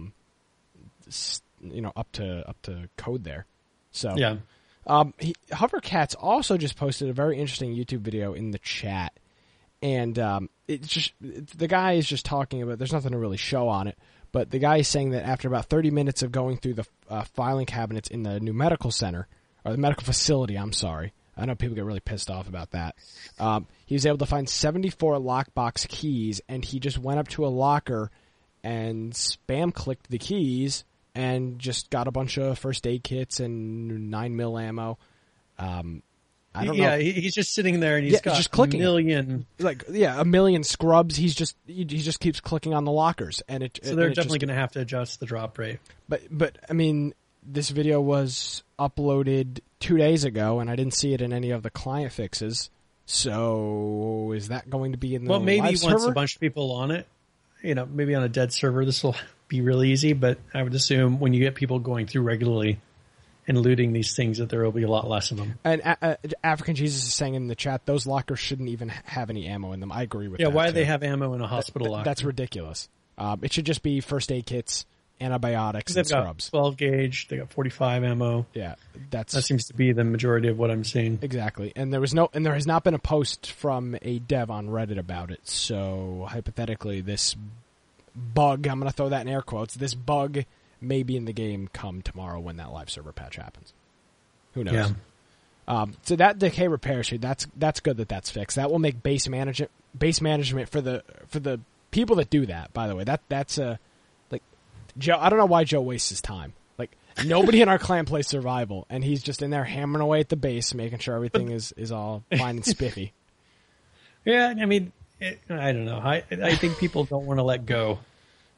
up to code there. So yeah. Hovercats also just posted a very interesting YouTube video in the chat, and the guy is just talking about. There's nothing to really show on it. But the guy is saying that after about 30 minutes of going through the filing cabinets in the new medical center, or the medical facility, I'm sorry. I know people get really pissed off about that. He was able to find 74 lockbox keys, and he just went up to a locker and spam-clicked the keys and just got a bunch of first aid kits and 9mm ammo. I don't know. Yeah, he's just sitting there and he's got just clicking a million. A million scrubs. He just keeps clicking on the lockers, and so they're definitely going to have to adjust the drop rate. But I mean, this video was uploaded 2 days ago, and I didn't see it in any of the client fixes. So is that going to be in the maybe live once server? A bunch of people on it, maybe on a dead server, this will be really easy. But I would assume when you get people going through regularly and looting these things, that there will be a lot less of them. And African Jesus is saying in the chat, those lockers shouldn't even have any ammo in them. I agree with that. Yeah, why do they have ammo in a hospital locker? That's ridiculous. It should just be first aid kits, antibiotics, and scrubs. 12 gauge, they got 45 ammo. Yeah, that seems to be the majority of what I'm seeing. Exactly. And there has not been a post from a dev on Reddit about it. So hypothetically, this bug, I'm going to throw that in air quotes, this bug may be in the game come tomorrow when that live server patch happens. Who knows? Yeah. So that decay repair issue, that's good that's fixed. That will make base management for the people that do that. By the way, that's Joe. I don't know why Joe wastes his time. Like, nobody in our clan plays survival, and he's just in there hammering away at the base, making sure everything is all fine and spiffy. Yeah, I mean, I don't know. I think people don't want to let go. Hey,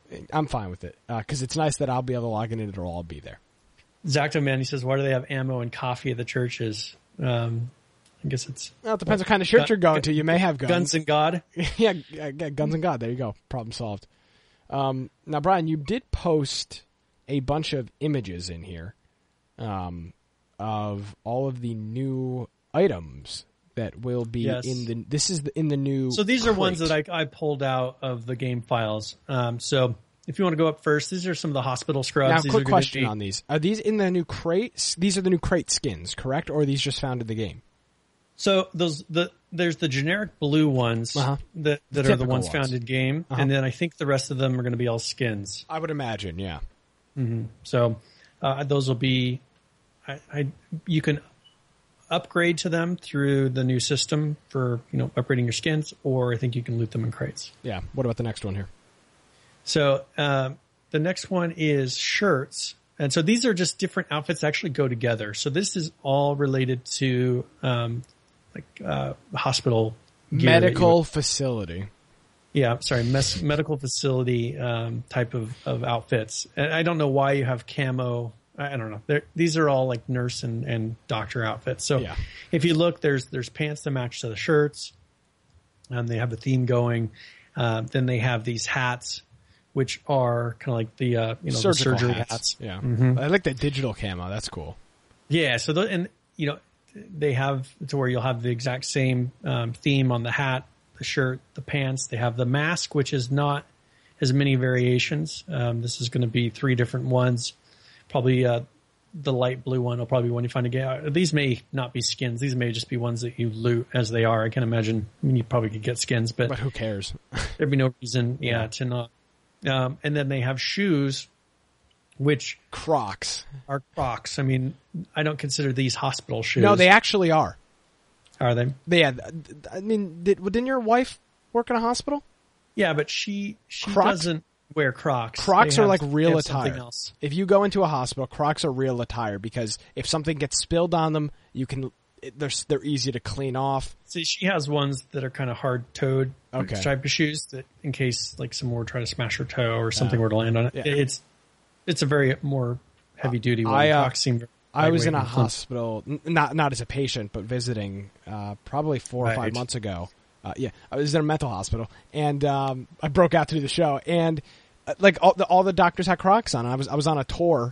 I'm fine with it because it's nice that I'll be able to log in and it'll all be there. Zacto Man, he says, why do they have ammo and coffee at the churches? I guess it depends what kind of church you're going to. You may have guns. Guns and God. yeah, guns and God. There you go. Problem solved. Now, Brian, you did post a bunch of images in here of all of the new items that will be in the. This is in the new. So these crate. are ones that I pulled out of the game files. So if you want to go up first, these are some of the hospital scrubs. Now, quick question on these: are these in the new crates? These are the new crate skins, correct? Or are these just found in the game? So there's the generic blue ones that are the ones found in game, and then I think the rest of them are going to be all skins. I would imagine, yeah. Mm-hmm. So those will be. You can upgrade to them through the new system for upgrading your skins, or I think you can loot them in crates. Yeah. What about the next one here? So the next one is shirts, and so these are just different outfits that actually go together. So this is all related to hospital gear medical facility. Yeah, sorry, medical facility type of outfits. And I don't know why you have camo. I don't know. These are all like nurse and doctor outfits. So if you look, there's pants that match to the shirts, and they have a theme going. Then they have these hats, which are kind of like the the surgery hats. Yeah, I like that digital camo. That's cool. Yeah. So they have to where you'll have the exact same theme on the hat, the shirt, the pants. They have the mask, which is not as many variations. This is going to be 3 different ones. Probably the light blue one will probably be one you find again. These may not be skins. These may just be ones that you loot as they are. I can imagine. I mean, you probably could get skins, but who cares? There'd be no reason, to not. And then they have shoes, which Crocs are Crocs. I mean, I don't consider these hospital shoes. No, they actually are. Are they? Yeah. I mean, didn't your wife work in a hospital? Yeah, but she doesn't wear Crocs. Crocs are like real attire. If you go into a hospital, Crocs are real attire because if something gets spilled on them, they're easy to clean off. See, she has ones that are kind of hard-toed type of shoes that in case like someone were trying to smash her toe or something were to land on it. Yeah. It's a very more heavy-duty one. Crocs seem I was in a hospital, not as a patient, but visiting probably 4 or 5 months ago. I was in a mental hospital, and I broke out to do the show, and like all the doctors had Crocs on. I was on a tour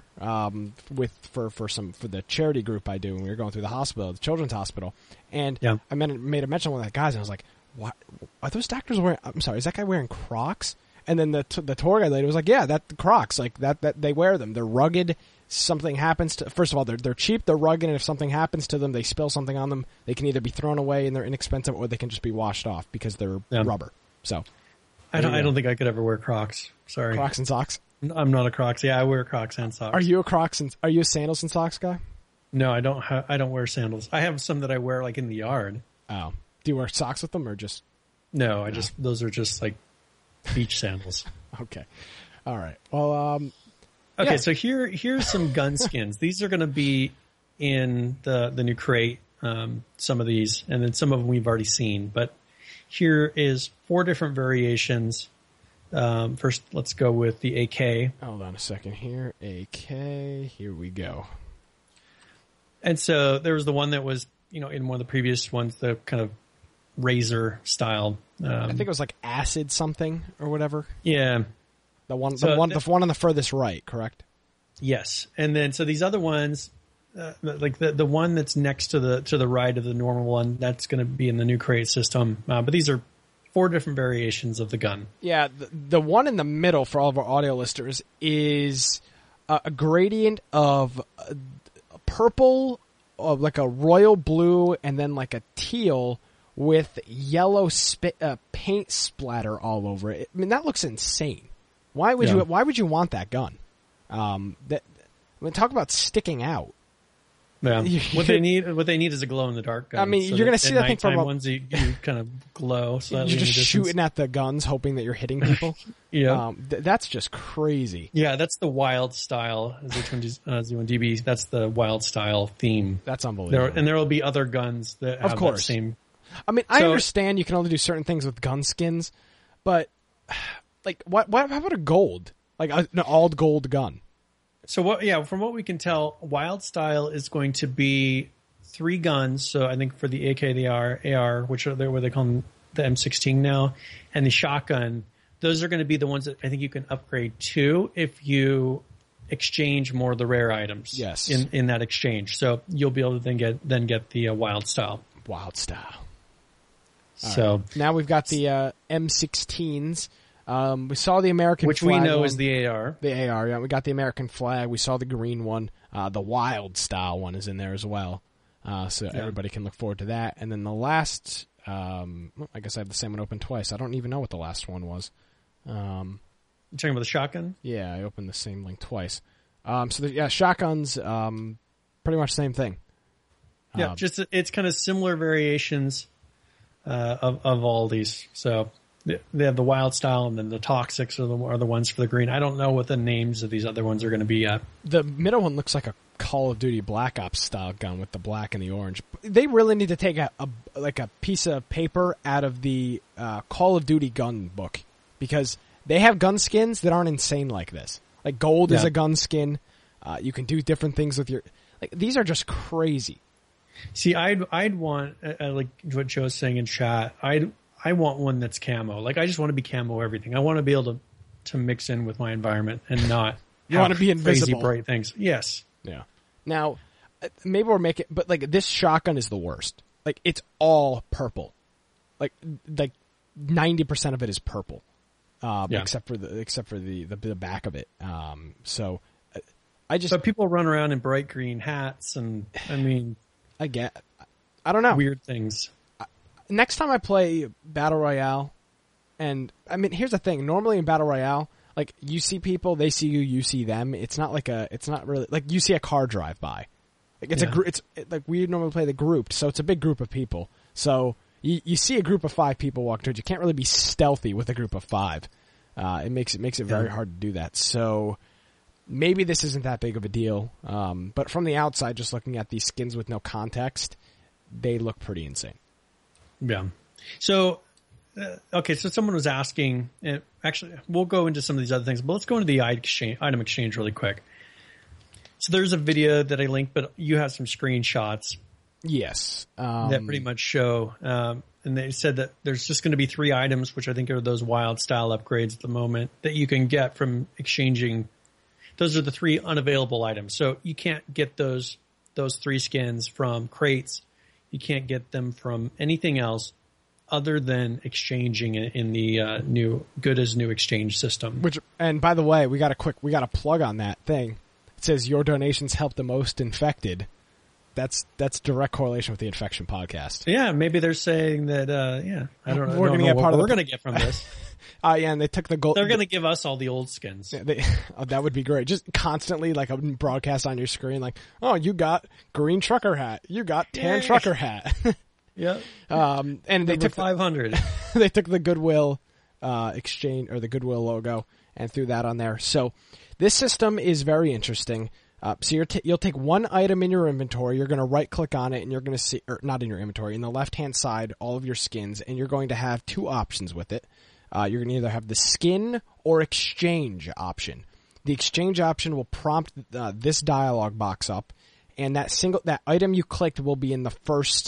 for the charity group I do when we were going through the hospital, the children's hospital, and I made a mention to one of the guys, and I was like, "What are those doctors wearing? I'm sorry, is that guy wearing Crocs?" And then the tour guide lady was like, "Yeah, that Crocs, like that they wear them. They're rugged. Something happens to, first of all, they're cheap, they're rugged, and if something happens to them, they spill something on them, they can either be thrown away and they're inexpensive, or they can just be washed off because they're rubber." So I don't think I could ever wear Crocs. Sorry. Crocs and socks? I'm not a Crocs. Yeah, I wear Crocs and socks. Are you a sandals and socks guy? No, I don't. I don't wear sandals. I have some that I wear like in the yard. Oh, do you wear socks with them or just? No, those are just like beach sandals. Okay, all right. Well, okay. So here's some gun skins. These are going to be in the new crate. Some of these, and then some of them we've already seen. But here is 4 different variations. First, let's go with the AK. Hold on a second here. AK. Here we go. And so there was the one that was, in one of the previous ones, the kind of razor style. I think it was like acid something or whatever. Yeah. The one on the furthest right, correct? Yes. And then so these other ones, like the one that's next to the right of the normal one, that's going to be in the new crate system. But these are 4 different variations of the gun. Yeah, the one in the middle for all of our audio listeners is a gradient of purple, like a royal blue, and then like a teal with yellow paint splatter all over it. I mean, that looks insane. Why would you want that gun? Talk about sticking out. Yeah. What they need is a glow in the dark gun. I mean, you're going to see that thing from ones you kind of glow. You're just shooting at the guns, hoping that you're hitting people. Yeah, that's just crazy. Yeah, that's the wild style Z1DB. That's the wild style theme. That's unbelievable. There will be other guns that have that same. I mean, I understand you can only do certain things with gun skins, but like what? How about a gold? Like an all gold gun? So what? Yeah, from what we can tell, Wild Style is going to be 3 guns. So I think for the AK, the AR, which are what they call them, the M16 now, and the shotgun. Those are going to be the ones that I think you can upgrade to if you exchange more of the rare items. Yes. In that exchange, so you'll be able to then get the Wild Style. Wild Style. So right. Now we've got the M16s. We saw the American which flag we know one. is the AR. The AR, yeah. We got the American flag. We saw the green one. The Wild Style one is in there as well. So everybody can look forward to that. And then the last, I guess I have the same one open twice. I don't even know what the last one was. You talking about the shotgun? Yeah, I opened the same link twice. Shotguns, pretty much the same thing. Yeah, it's kind of similar variations of all these. So they have the Wild Style, and then the Toxics are the ones for the green. I don't know what the names of these other ones are going to be yet. The middle one looks like a Call of Duty Black Ops style gun with the black and the orange. They really need to take a piece of paper out of the Call of Duty gun book, because they have gun skins that aren't insane like this. Like gold is a gun skin. You can do different things with your. Like these are just crazy. See, I'd want like what Joe's saying in chat. I want one that's camo. Like I just want to be camo everything. I want to be able to mix in with my environment and not. You want to be invisible. Crazy bright things. Yes. Yeah. Now, maybe we're making, but like this shotgun is the worst. Like it's all purple. Like 90% of it is purple. Except for the back of it. But people run around in bright green hats, and I mean, I don't know, weird things. Next time I play Battle Royale, and I mean, here's the thing. Normally in Battle Royale, like you see people, they see you, you see them. It's not really like you see a car drive by. Like it's like we normally play the grouped, so it's a big group of people. So you see a group of 5 people walk towards you. Can't really be stealthy with a group of 5. It makes it very hard to do that. So maybe this isn't that big of a deal. But from the outside, just looking at these skins with no context, they look pretty insane. Yeah. So, okay. So someone was asking, and actually we'll go into some of these other things, but let's go into the item exchange really quick. So there's a video that I linked, but you have some screenshots. Yes. That pretty much show, and they said that there's just going to be 3 items, which I think are those Wild Style upgrades at the moment that you can get from exchanging. Those are the 3 unavailable items. So you can't get those 3 skins from crates. You can't get them from anything else other than exchanging in the new exchange system. And by the way, we got a plug on that thing. It says your donations help the most infected. That's direct correlation with the Infection Podcast. Yeah, maybe they're saying that. I don't know. We're going to get part of we're going to get from this. And they took the gold. They're going to give us all the old skins. Yeah, that would be great. Just constantly like a broadcast on your screen, like, oh, you got green trucker hat, you got tan trucker hat. Yeah. And they took 500. They took the Goodwill exchange or the Goodwill logo and threw that on there. So this system is very interesting. So you'll take one item in your inventory, you're going to right click on it, and you're going to see, or not in your inventory, in the left hand side, all of your skins, and you're going to have 2 options with it. You're going to either have the skin or exchange option. The exchange option will prompt this dialog box up, and that item you clicked will be in the first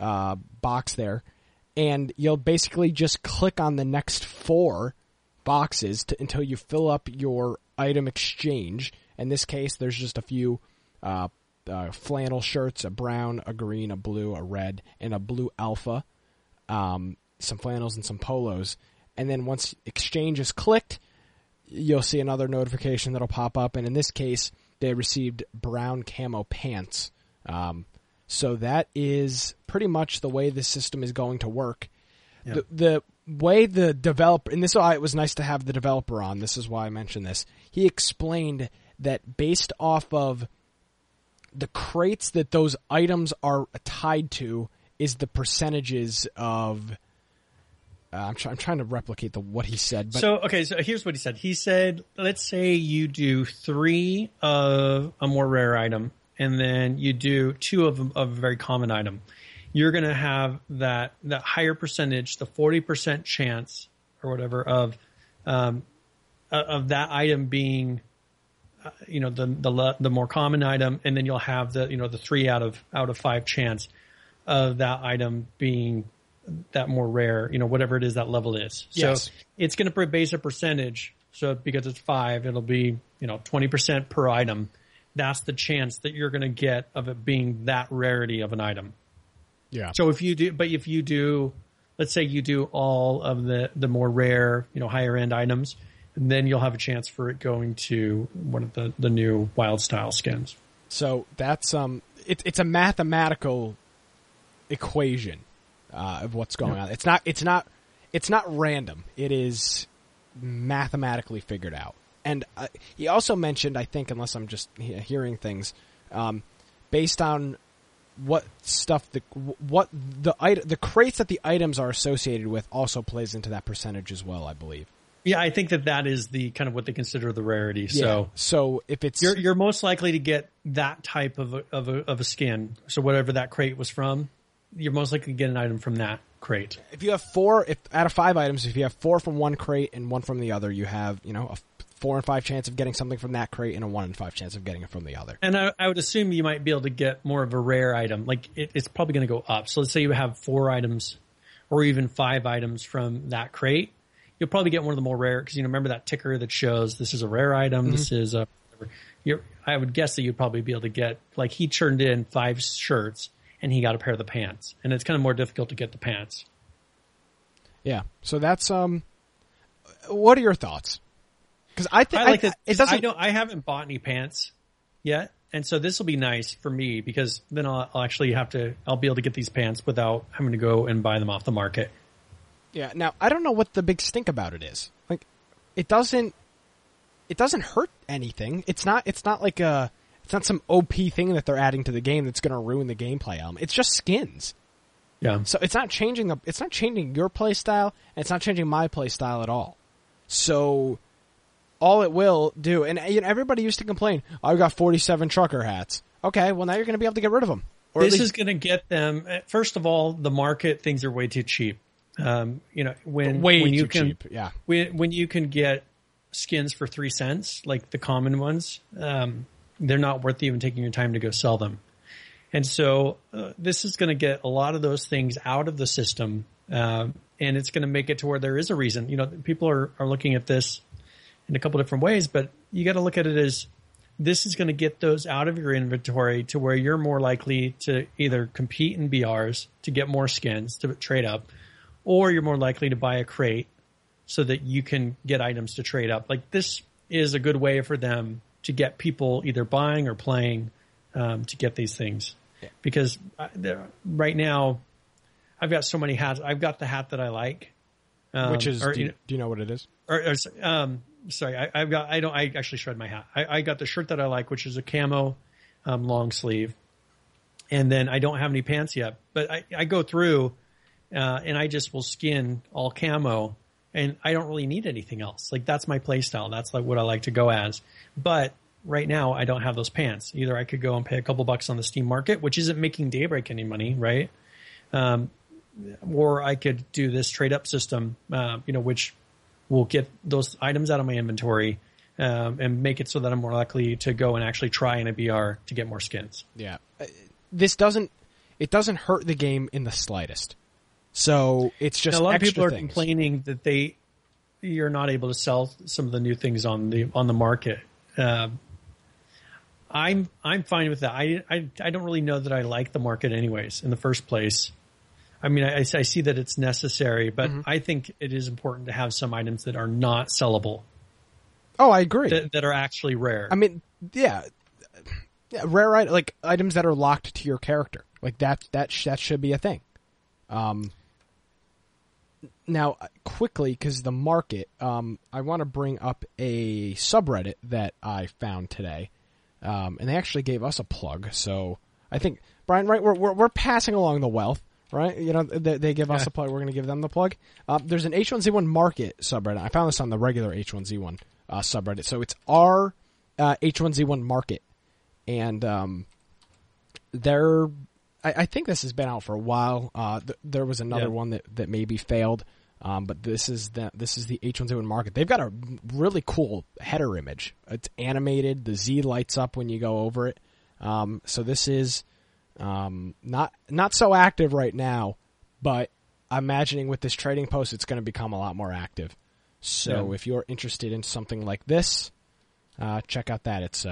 box there, and you'll basically just click on the next 4 boxes until you fill up your item exchange. In this case, there's just a few flannel shirts, a brown, a green, a blue, a red, and a blue alpha, some flannels and some polos. And then once exchange is clicked, you'll see another notification that'll pop up. And in this case, they received brown camo pants. So that is pretty much the way the system is going to work. Yep. The way the developer, and this is why it was nice to have the developer on, this is why I mentioned this, he explained that based off of the crates that those items are tied to is the percentages of... I'm trying to replicate what he said. But so here's what he said. He said, let's say you do 3 of a more rare item, and then you do 2 of a very common item. You're going to have that higher percentage, the 40% chance or whatever of of that item being, the more common item, and then you'll have the 3 out of 5 chance of that item being that more rare, whatever it is that level is. Yes. So it's going to base a percentage. So because it's 5, it'll be 20% per item. That's the chance that you're going to get of it being that rarity of an item. Yeah. So if you do, let's say you do all of the more rare, higher end items, and then you'll have a chance for it going to one of the new wild style skins. So that's it's a mathematical equation of what's going on. It's not random. It is mathematically figured out. And he also mentioned, I think, unless I'm just hearing things, based on what stuff the crates that the items are associated with also plays into that percentage as well, I believe. Yeah, I think that is the kind of what they consider the rarity. Yeah. So if it's you're most likely to get that type of a skin. So whatever that crate was from, you're most likely to get an item from that crate. If you have 4, out of 5 items, if you have 4 from one crate and 1 from the other, you have a 4 in 5 chance of getting something from that crate and a 1 in 5 chance of getting it from the other. And I would assume you might be able to get more of a rare item. Like it's probably going to go up. So let's say you have 4 items or even 5 items from that crate. You'll probably get one of the more rare because remember that ticker that shows this is a rare item. Mm-hmm. This is I would guess that you'd probably be able to get, like, he turned in 5 shirts and he got a pair of the pants, and it's kind of more difficult to get the pants. Yeah. So that's what are your thoughts? Because I think it doesn't. I haven't bought any pants yet, and so this will be nice for me because then I'll actually I'll be able to get these pants without having to go and buy them off the market. Yeah. Now I don't know what the big stink about it is. Like, it doesn't hurt anything. It's not some OP thing that they're adding to the game that's going to ruin the gameplay element. It's just skins. Yeah. So it's not changing your play style, and it's not changing my play style at all. So all it will do, and everybody used to complain, I've got 47 trucker hats. Okay, well now you're going to be able to get rid of them. This is going to get them. First of all, the market, things are way too cheap. When you can get skins for 3 cents, like the common ones, they're not worth even taking your time to go sell them. And so this is going to get a lot of those things out of the system, and it's going to make it to where there is a reason. People are looking at this in a couple different ways, but you got to look at it as this is going to get those out of your inventory to where you're more likely to either compete in BRs to get more skins to trade up, or you're more likely to buy a crate so that you can get items to trade up. Like, this is a good way for them to get people either buying or playing to get these things. Yeah. Because right now, I've got so many hats. I've got the hat that I like. Which is, do you know what it is? I actually shred my hat. I got the shirt that I like, which is a camo long sleeve. And then I don't have any pants yet. But I go through and I just will skin all camo. And I don't really need anything else. Like, that's my play style. That's like what I like to go as. But right now, I don't have those pants. Either I could go and pay a couple bucks on the Steam market, which isn't making Daybreak any money, right? Or I could do this trade up system, which will get those items out of my inventory and make it so that I'm more likely to go and actually try in a BR to get more skins. Yeah, it doesn't hurt the game in the slightest. So it's just now, a lot of people are things. Complaining that you're not able to sell some of the new things on the market. I'm fine with that. I don't really know that I like the market anyways in the first place. I mean, I see that it's necessary, but mm-hmm. I think it is important to have some items that are not sellable. Oh, I agree. That are actually rare. I mean, yeah, rare like items that are locked to your character. Like that should be a thing. Now, quickly, because the market, I want to bring up a subreddit that I found today, and they actually gave us a plug. So I think, Brian, right? We're passing along the wealth, right? They give us a plug. We're going to give them the plug. There's an H1Z1 market subreddit. I found this on the regular H1Z1 subreddit. So it's our H1Z1 market, and I think this has been out for a while. There was another one that maybe failed. But this is the H1Z1 market. They've got a really cool header image. It's animated. The Z lights up when you go over it. So this is not so active right now, but I'm imagining with this trading post, it's going to become a lot more active. So if you're interested in something like this, check out that. It's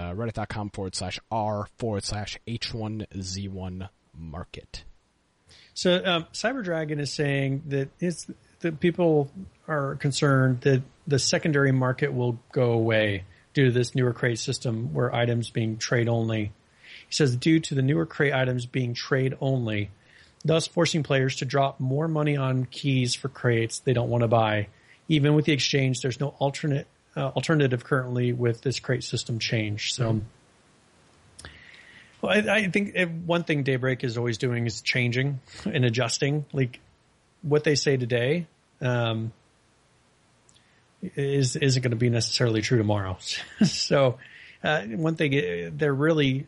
reddit.com/r/H1Z1 market. So Cyber Dragon is saying that that people are concerned that the secondary market will go away due to this newer crate system where items being trade only. He says due to the newer crate items being trade only, thus forcing players to drop more money on keys for crates they don't want to buy. Even with the exchange, there's no alternative currently with this crate system change. So, well, I think one thing Daybreak is always doing is changing and adjusting. Like what they say today isn't going to be necessarily true tomorrow. So, one thing they're really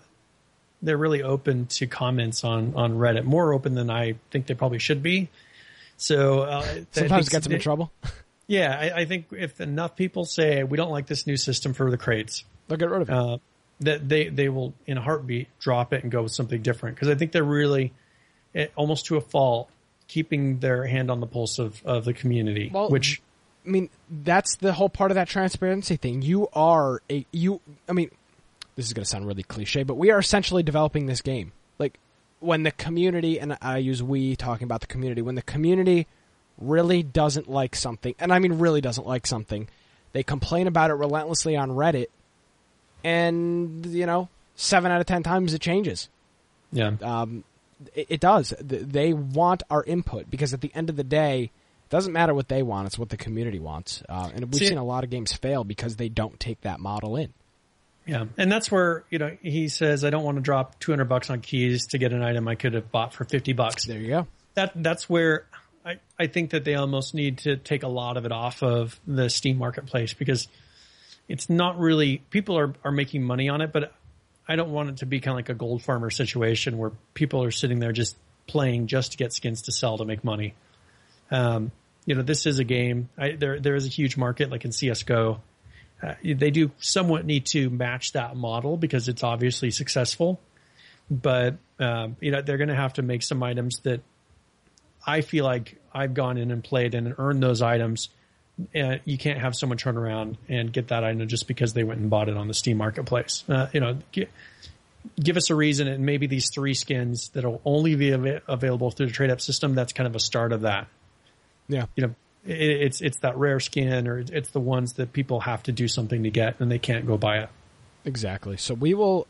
open to comments on Reddit, more open than I think they probably should be. So sometimes it gets them in trouble. Yeah, I think if enough people say we don't like this new system for the crates, they'll get rid of it. That they will in a heartbeat drop it and go with something different, because I think they're really almost to a fault keeping their hand on the pulse of the community. Well, which I mean, that's the whole part of that transparency thing. I mean, this is going to sound really cliche, but we are essentially developing this game. Like, when the community, and I use we talking about the community, when the community really doesn't like something, and I mean really doesn't like something, they complain about it relentlessly on Reddit, and, 7 out of 10 times it changes. Yeah. It does. They want our input, because at the end of the day, it doesn't matter what they want, it's what the community wants. And we've seen a lot of games fail because they don't take that model in. Yeah, and that's where, he says, I don't want to drop $200 on keys to get an item I could have bought for $50. There you go. That's where I think that they almost need to take a lot of it off of the Steam marketplace, because it's not really, people are making money on it, but I don't want it to be kind of like a gold farmer situation where people are sitting there just playing just to get skins to sell to make money. This is a game. There is a huge market like in CSGO. They do somewhat need to match that model because it's obviously successful, but they're going to have to make some items that I feel like I've gone in and played and earned those items. You can't have someone turn around and get that item just because they went and bought it on the Steam marketplace. Give us a reason, and maybe these 3 skins that'll only be available through the trade-up system. That's kind of a start of that. Yeah. It's that rare skin, or it's the ones that people have to do something to get and they can't go buy it. Exactly. So we will,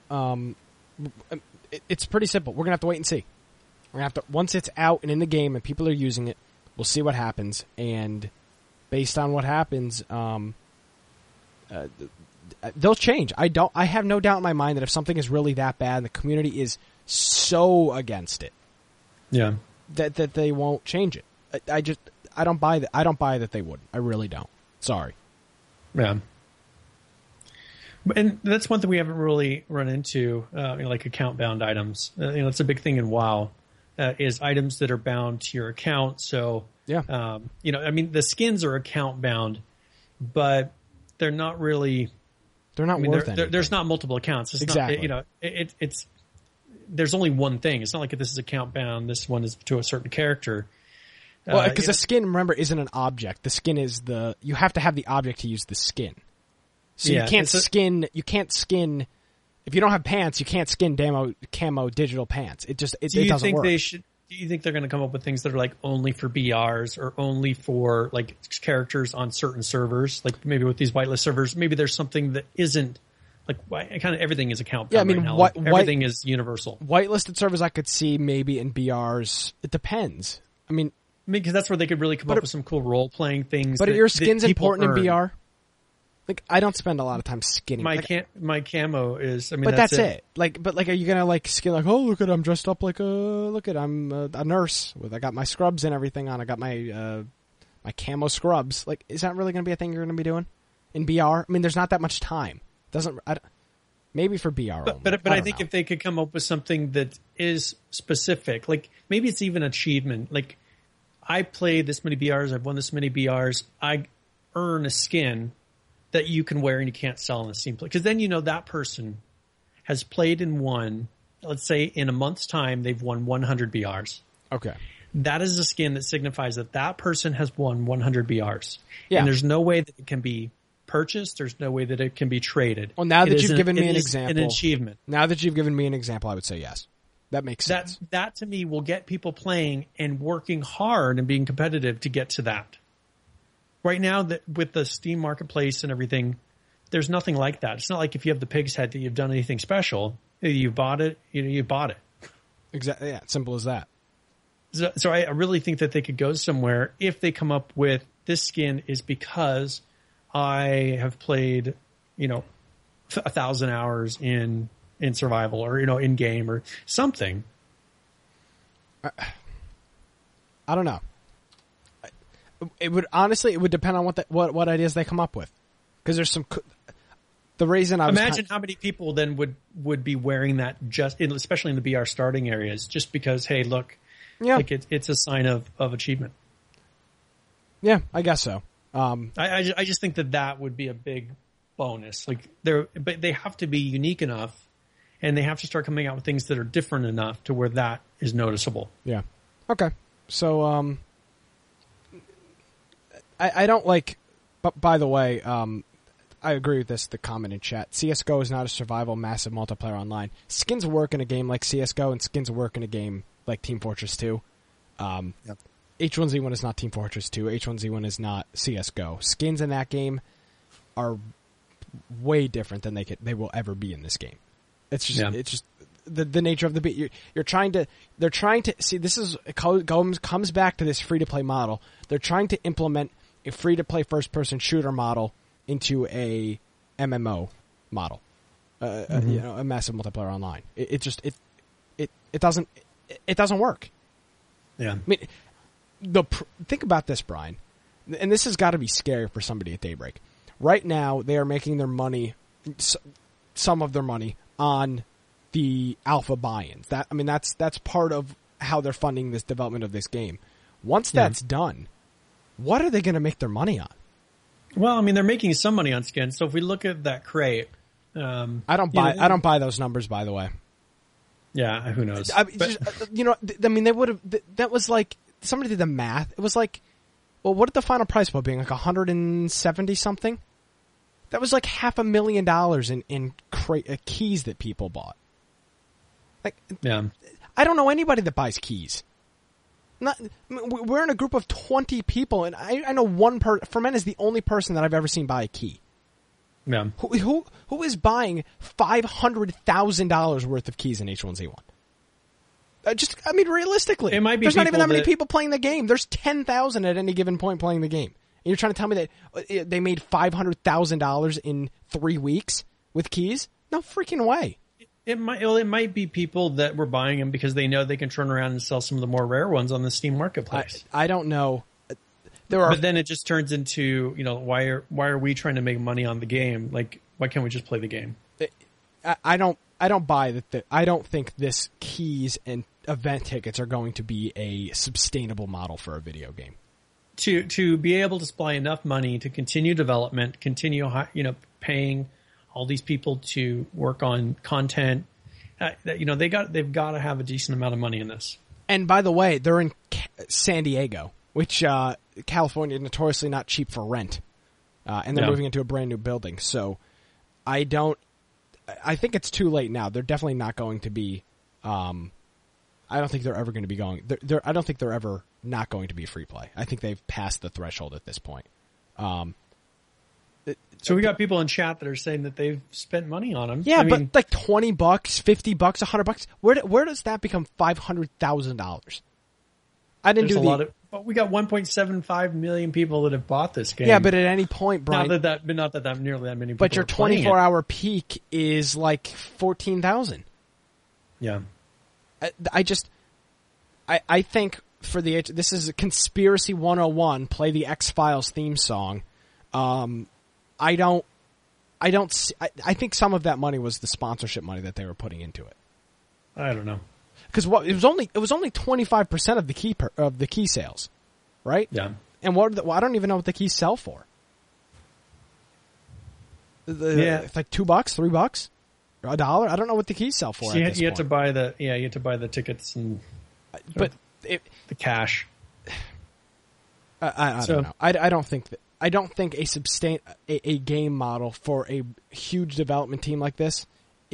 it's pretty simple. We're going to have to wait and see. We're going to have to, once it's out and in the game and people are using it, we'll see what happens. And based on what happens, they'll change. I have no doubt in my mind that if something is really that bad and the community is so against it, yeah, that they won't change it. I don't buy that. I don't buy that they would. I really don't. Sorry. Yeah. And that's one thing we haven't really run into, like account bound items. It's a big thing in WoW, is items that are bound to your account. So, yeah. The skins are account bound, but they're not really. They're not worth anything. There's not multiple accounts. It's exactly. Not, it's there's only one thing. It's not like if this is account bound, this one is to a certain character. Well, because the skin, remember, isn't an object. The skin is you have to have the object to use the skin. So you can't skin, if you don't have pants, you can't skin camo digital pants. It doesn't work. Do you think they're going to come up with things that are like only for BRs or only for like characters on certain servers? Like maybe with these whitelist servers, maybe there's something that isn't like kind of everything is account bound right now. Like everything is universal. Whitelisted servers I could see maybe in BRs. It depends. Because that's where they could really come up with some cool role-playing things. But are your skins important in BR? Like, I don't spend a lot of time skinning. My camo is, but that's it. But are you gonna skin like, oh, look at, I'm dressed up like I'm a nurse I got my scrubs and everything on. I got my camo scrubs. Like, is that really gonna be a thing you're gonna be doing in BR? There's not that much time. Maybe for BR only. But I think if they could come up with something that is specific, like maybe it's even achievement, like, I played this many BRs, I've won this many BRs, I earn a skin that you can wear and you can't sell in the Steam play. Because then that person has played and won, let's say in a month's time, they've won 100 BRs. Okay. That is a skin that signifies that person has won 100 BRs. Yeah. And there's no way that it can be purchased. There's no way that it can be traded. Well, now that you've given me an example. An achievement. Now that you've given me an example, I would say yes. That makes sense. That to me will get people playing and working hard and being competitive to get to that. Right now, with the Steam Marketplace and everything, there's nothing like that. It's not like if you have the pig's head that you've done anything special. You bought it, you bought it. Exactly. Yeah, simple as that. So I really think that they could go somewhere if they come up with this skin is because I have played, 1,000 hours in survival or, in game or something. I don't know. It would depend on what ideas they come up with. Because there's some, the reason I was imagine how many people then would be wearing that especially in the BR starting areas, just because, hey, look, like it's a sign of achievement. Yeah, I guess so. I just think that would be a big bonus. Like but they have to be unique enough, and they have to start coming out with things that are different enough to where that is noticeable. Yeah. Okay. So, I don't like. But by the way, I agree with this. The comment in chat: CS:GO is not a survival, massive multiplayer online. Skins work in a game like CS:GO, and skins work in a game like Team Fortress 2. Yep. H1Z1 is not Team Fortress 2. H1Z1 is not CS:GO. Skins in that game are way different than they will ever be in this game. It's just the nature of the beat. They're trying to see. This is comes back to this free to play model. They're trying to implement a free to play first person shooter model into a MMO model, a massive multiplayer online. It doesn't work. Yeah. I mean, think about this, Brian, and this has got to be scary for somebody at Daybreak. Right now, they are making their money, some of their money, on the alpha buy-ins. That's part of how they're funding this development of this game. Once that's done, what are they going to make their money on? Well, I mean, they're making some money on skins. So if we look at that crate, I don't buy those numbers, by the way. Yeah, who knows? They would have. That was like somebody did the math. It was like, well, what did the final price po being like 170 something? That was like $500,000 in keys that people bought. Like, yeah, I don't know anybody that buys keys. We're in a group of 20 people, and I know one person. Ferment is the only person that I've ever seen buy a key. Yeah. Who is buying $500,000 worth of keys in H1Z1? Realistically, it might be there's not even that many people playing the game. There's 10,000 at any given point playing the game. And you're trying to tell me that they made $500,000 in 3 weeks with keys? No freaking way. It might be people that were buying them because they know they can turn around and sell some of the more rare ones on the Steam Marketplace. I don't know. But then it just turns into, why are we trying to make money on the game? Like, why can't we just play the game? I don't buy that. I don't think this keys and event tickets are going to be a sustainable model for a video game. To be able to supply enough money to continue development, continue paying all these people to work on content, they've got to have a decent amount of money in this. And by the way, they're in San Diego, which California is notoriously not cheap for rent, and they're moving into a brand new building. So I think it's too late now. They're definitely not going to be. I don't think they're ever going to be going. I don't think they're ever not going to be free play. I think they've passed the threshold at this point. So we got people in chat that are saying that they've spent money on them. Yeah, but like $20, $50, $100. Where does that become $500,000? I didn't do but we got 1.75 million people that have bought this game. Yeah, but at any point, Brian, not that nearly that many people. But your 24-hour peak is like 14,000. Yeah. I think for this is a Conspiracy 101. Play the X-Files theme song. I think some of that money was the sponsorship money that they were putting into it. I don't know. Because it was only 25% of the key sales. right? Yeah. And I don't even know what the keys sell for. It's like $2, $3, $1. I don't know what the keys sell for. So you have to buy the tickets and the cash. I don't know. I don't think that. I don't think a game model for a huge development team like this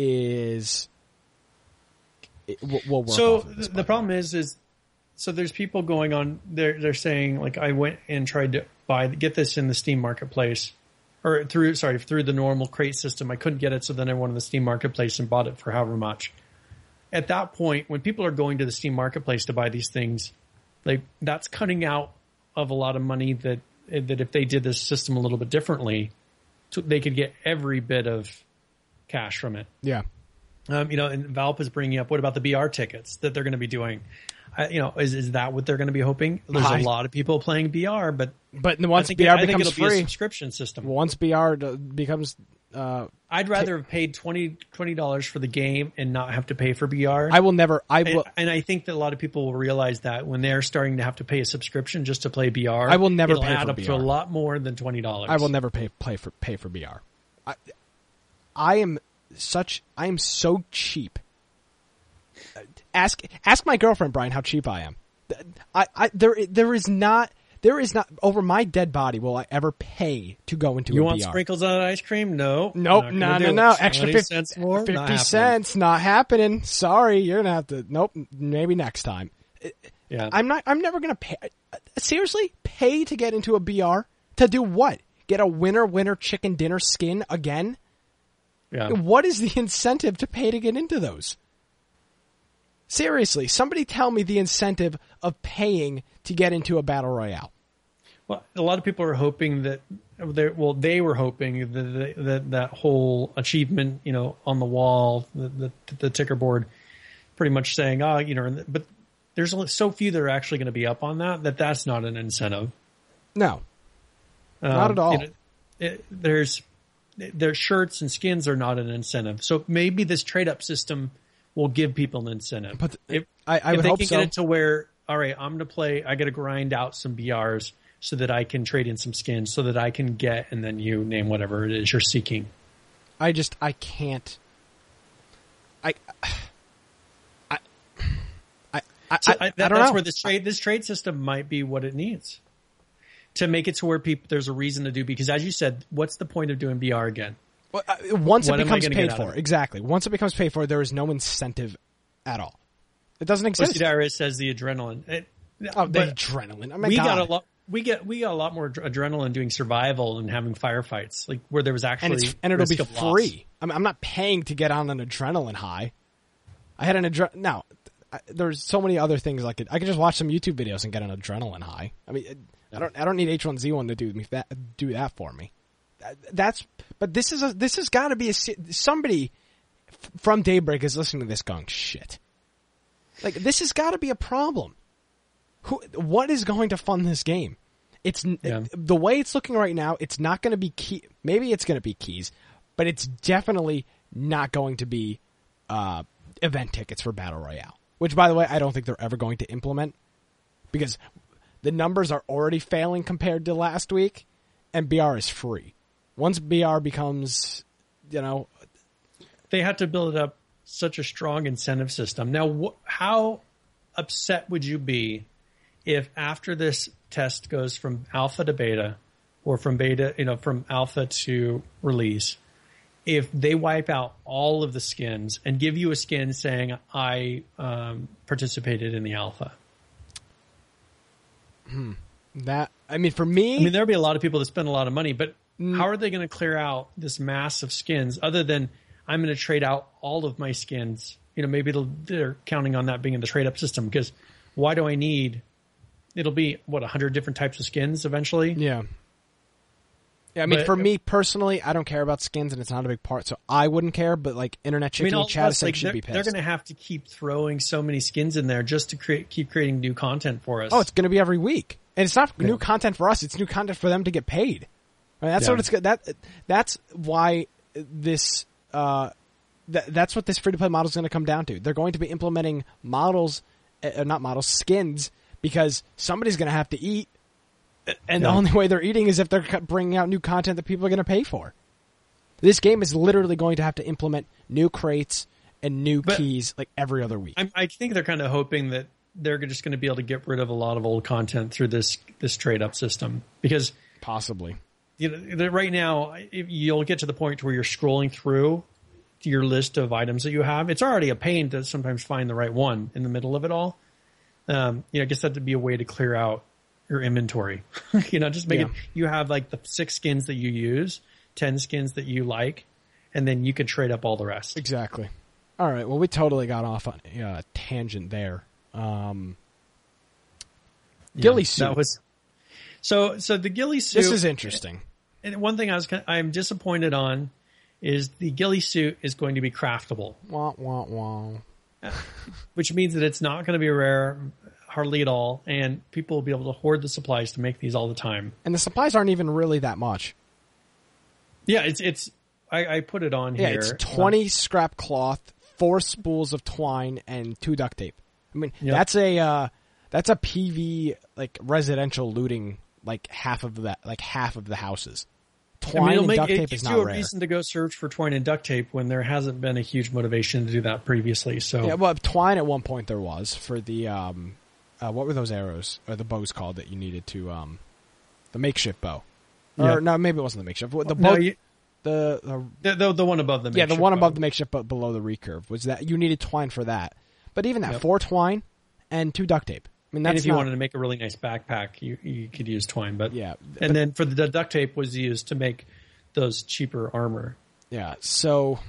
will work. So the problem is so there's people going on. They're saying like I went and tried to get this in the Steam Marketplace. Or through the normal crate system. I couldn't get it, so then I went on the Steam Marketplace and bought it for however much. At that point, when people are going to the Steam Marketplace to buy these things, like that's cutting out of a lot of money that if they did this system a little bit differently, they could get every bit of cash from it. Yeah. And Valve is bringing up, what about the BR tickets that they're going to be doing? Is that what they're going to be hoping? There's a lot of people playing BR, but once BR becomes free, be a subscription system. Once BR becomes, I'd rather have paid $20 for the game and not have to pay for BR. I will never. And I think that a lot of people will realize that when they're starting to have to pay a subscription just to play BR, I will never pay add for up BR. to a lot more than $20. I will never pay for BR. I am so cheap. Ask my girlfriend, Brian, how cheap I am. There is not over my dead body will I ever pay to go into a BR. You want sprinkles on ice cream? No. Nope. No. Extra 50 cents more? 50 cents. Not happening. Sorry. You're going to have to, nope. Maybe next time. Yeah. I'm never going to pay. Seriously? Pay to get into a BR? To do what? Get a winner chicken dinner skin again? Yeah. What is the incentive to pay to get into those? Seriously, somebody tell me the incentive of paying to get into a battle royale. Well, a lot of people are hoping that they were hoping that whole achievement, on the wall, the ticker board, pretty much saying, but there's so few that are actually going to be up on that's not an incentive. No, not at all. Their shirts and skins are not an incentive. So maybe this trade up system will give people an incentive. But if would they hope can so. get it to where, all right, I'm going to play, I got to grind out some BRs so that I can trade in some skins so that I can get, and then you name whatever it is you're seeking. I can't. I don't know. That's where this trade system might be what it needs to make it to where there's a reason to do, because as you said, what's the point of doing BR again? Once it becomes paid for, exactly. Once it becomes paid for, there is no incentive at all. It doesn't exist. Darius says the adrenaline. The adrenaline. Oh my we God. got a lot. We got a lot more adrenaline doing survival and having firefights, like where there was actually and it'll be free. I'm not paying to get on an adrenaline high. I had an Now, there's so many other things I could just watch some YouTube videos and get an adrenaline high. I mean, I don't need H1Z1 to do that for me. But this has got to be somebody from Daybreak is listening to this going, shit. Like, this has got to be a problem. What is going to fund this game? The way it's looking right now, it's not going to be key. Maybe it's going to be keys, but it's definitely not going to be event tickets for Battle Royale. Which, by the way, I don't think they're ever going to implement, because the numbers are already failing compared to last week, and BR is free. Once BR becomes, they have to build up such a strong incentive system. Now, how upset would you be if after this test goes from alpha to beta, or from beta, from alpha to release, if they wipe out all of the skins and give you a skin saying, I participated in the alpha? For me, there'll be a lot of people that spend a lot of money, but how are they going to clear out this mass of skins other than I'm going to trade out all of my skins? Maybe they're counting on that being in the trade up system, because why do I need, it'll be 100 different types of skins eventually. Yeah. For me personally, I don't care about skins and it's not a big part, so I wouldn't care, but Internet Chicken and Chat should be pissed. They're going to have to keep throwing so many skins in there just to keep creating new content for us. Oh, it's going to be every week. And it's not new content for us, it's new content for them to get paid. That's what it's that's why this that's what this free to play model is going to come down to. They're going to be implementing skins, because somebody's going to have to eat And the only way they're eating is if they're bringing out new content that people are going to pay for. This game is literally going to have to implement new crates and new keys like every other week. I think they're kind of hoping that they're just going to be able to get rid of a lot of old content through this trade up system, because possibly, right now you'll get to the point where you're scrolling through your list of items that you have. It's already a pain to sometimes find the right one in the middle of it all. I guess that'd be a way to clear out your inventory. Just make it, you have like the 6 skins that you use, 10 skins that you like, and then you can trade up all the rest. Exactly. All right. Well, we totally got off on a tangent there. Ghillie suit. That was so the ghillie suit. This is interesting. And one thing I'm disappointed on is the ghillie suit is going to be craftable. Wah, wah, wah. Which means that it's not going to be rare hardly at all, and people will be able to hoard the supplies to make these all the time. And the supplies aren't even really that much. Yeah, it's I put it on here. Yeah, it's 20 scrap cloth, 4 spools of twine, and 2 duct tape. I mean, that's a PV like residential looting, like half of the houses. Twine and duct tape is not rare. It gives you a reason to go search for twine and duct tape when there hasn't been a huge motivation to do that previously. So yeah, well, twine at one point there was for the what were those arrows or the bows called that you needed to the makeshift bow? Or no, maybe it wasn't the makeshift. The bow. The one above the makeshift. Yeah, the one above the makeshift, but below the recurve was that you needed twine for that. But even that 4 twine and 2 duct tape. I mean, that's and if you wanted to make a really nice backpack, you could use twine. But yeah, and then for the duct tape was used to make those cheaper armor. Yeah. So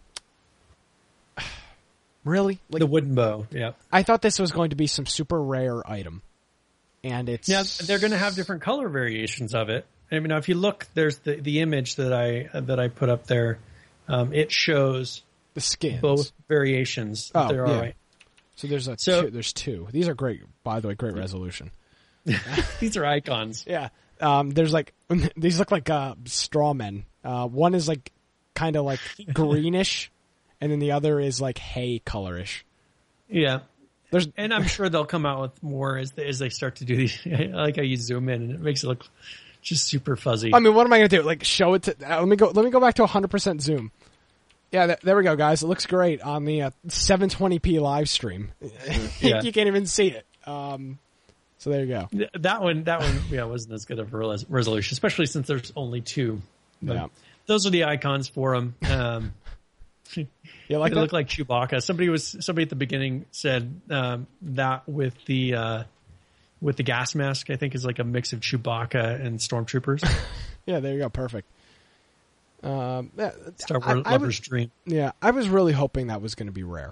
really, the wooden bow. Yeah. I thought this was going to be some super rare item, and it's they're going to have different color variations of it. I mean, if you look, there's the image that I put up there. It shows the skins, both variations. Oh, there are, right? So there's there's 2. These are great, by the way. Great resolution. These are icons. Yeah. There's like these look like straw men. One is like kind of like greenish, and then the other is like hay colorish. Yeah. And I'm sure they'll come out with more as they start to do these. I like how you zoom in and it makes it look just super fuzzy. I mean, what am I going to do? Like show it to? Let me go back to 100% zoom. Yeah, there we go, guys. It looks great on the 720p live stream. Yeah. You can't even see it. So there you go. That one, wasn't as good of a resolution, especially since there's only 2. But yeah. Those are the icons for them. You like they that? Look like Chewbacca. Somebody at the beginning said that with the gas mask, I think is like a mix of Chewbacca and Stormtroopers. Yeah, there you go. Perfect. Star Wars Lover's Dream. Yeah, I was really hoping that was going to be rare.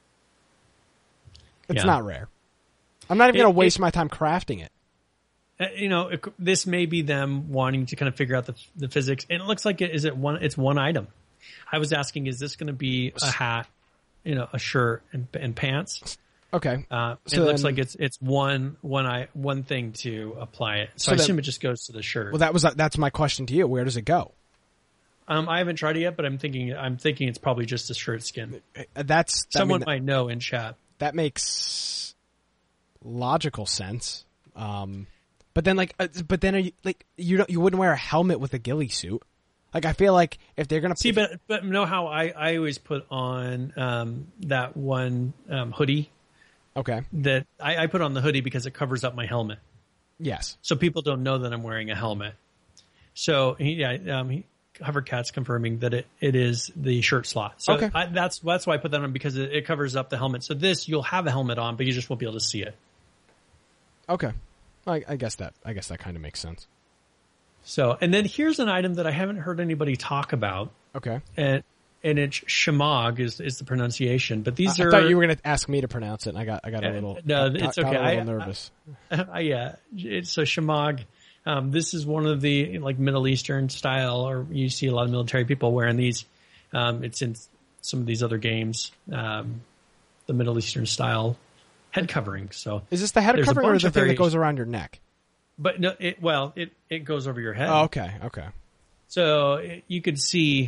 It's not rare. I'm not even going to waste my time crafting it. This may be them wanting to kind of figure out the physics, and it looks like it's one item. I was asking, is this going to be a hat, a shirt and pants? Okay. So it looks like it's one thing to apply it. So I assume it just goes to the shirt. Well, that's my question to you. Where does it go? I haven't tried it yet, but I'm thinking it's probably just a shirt skin. Someone might know in chat. That makes logical sense. But then you wouldn't wear a helmet with a ghillie suit. Like I feel like if they're gonna but know how I always put on that one hoodie. Okay. That I put on the hoodie because it covers up my helmet. Yes. So people don't know that I'm wearing a helmet. So Hovercat's confirming that it is the shirt slot. So okay. That's why I put that on, because it covers up the helmet. So you'll have a helmet on, but you just won't be able to see it. Okay. I guess that kind of makes sense. So, and then here's an item that I haven't heard anybody talk about. Okay. And it's Shemagh is the pronunciation, but these are. I thought you were going to ask me to pronounce it. And I got a little. No, it's okay. Got a little nervous. So Shemagh. This is one of the like Middle Eastern style, or you see a lot of military people wearing these. It's in some of these other games, the Middle Eastern style head covering. So is this the head covering or the thing that goes around your neck? But no, it goes over your head. Oh, okay. So you could see,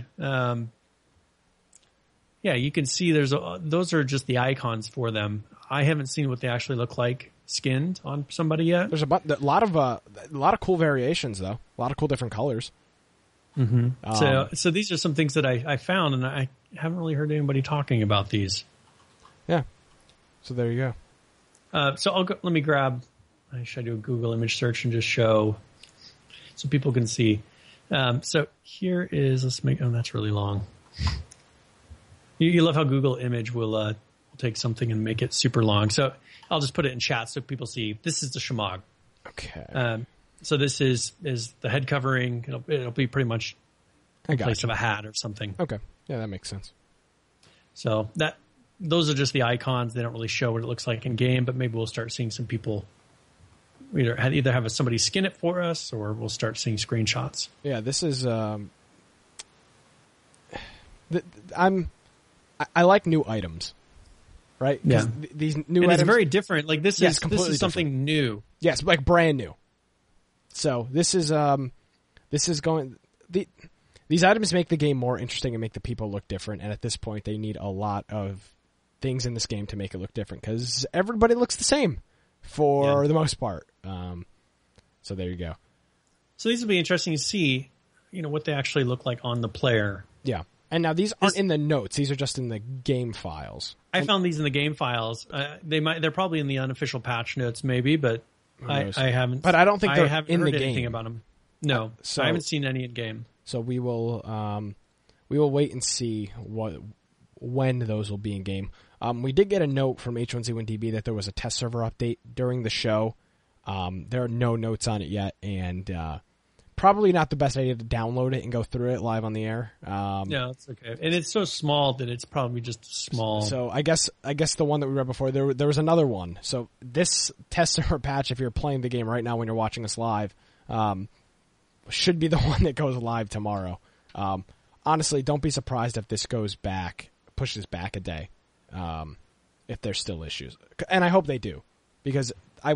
you can see those are just the icons for them. I haven't seen what they actually look like. skinned on somebody yet. There's a lot of cool variations though. A lot of cool different colors. Mm-hmm. So these are some things that I found, and I haven't really heard anybody talking about these. Yeah. So there you go. So let me grab. Should I do a Google image search and just show so people can see? So here is. Let's make. Oh, that's really long. You love how Google Image will take something and make it super long. So I'll just put it in chat so people see. This is the Shemagh. Okay. So this is the head covering. It'll be pretty much in place of a hat or something. Okay. Yeah, that makes sense. So those are just the icons. They don't really show what it looks like in game, but maybe we'll start seeing some people either have somebody skin it for us, or we'll start seeing screenshots. Yeah, this is. I like new items, right? Yeah. These new items. It's very different. Like this is something different. new. Yes, like brand new. So this is going. These items make the game more interesting and make the people look different. And at this point, they need a lot of things in this game to make it look different because everybody looks the same for the most part. So there you go. So these will be interesting to see, what they actually look like on the player. Yeah. And now these aren't in the notes; these are just in the game files. I found these in the game files. They're probably in the unofficial patch notes, maybe, but I haven't. But I don't think they're haven't in heard the anything game about them. No, so I haven't seen any in game. So we will wait and see when those will be in game. We did get a note from H1Z1DB that there was a test server update during the show. There are no notes on it yet, and probably not the best idea to download it and go through it live on the air. Yeah, that's okay. And it's so small that it's probably just small. So I guess the one that we read before, there was another one. So this test server patch, if you're playing the game right now when you're watching us live, should be the one that goes live tomorrow. Honestly, don't be surprised if this pushes back a day, if there's still issues. And I hope they do, because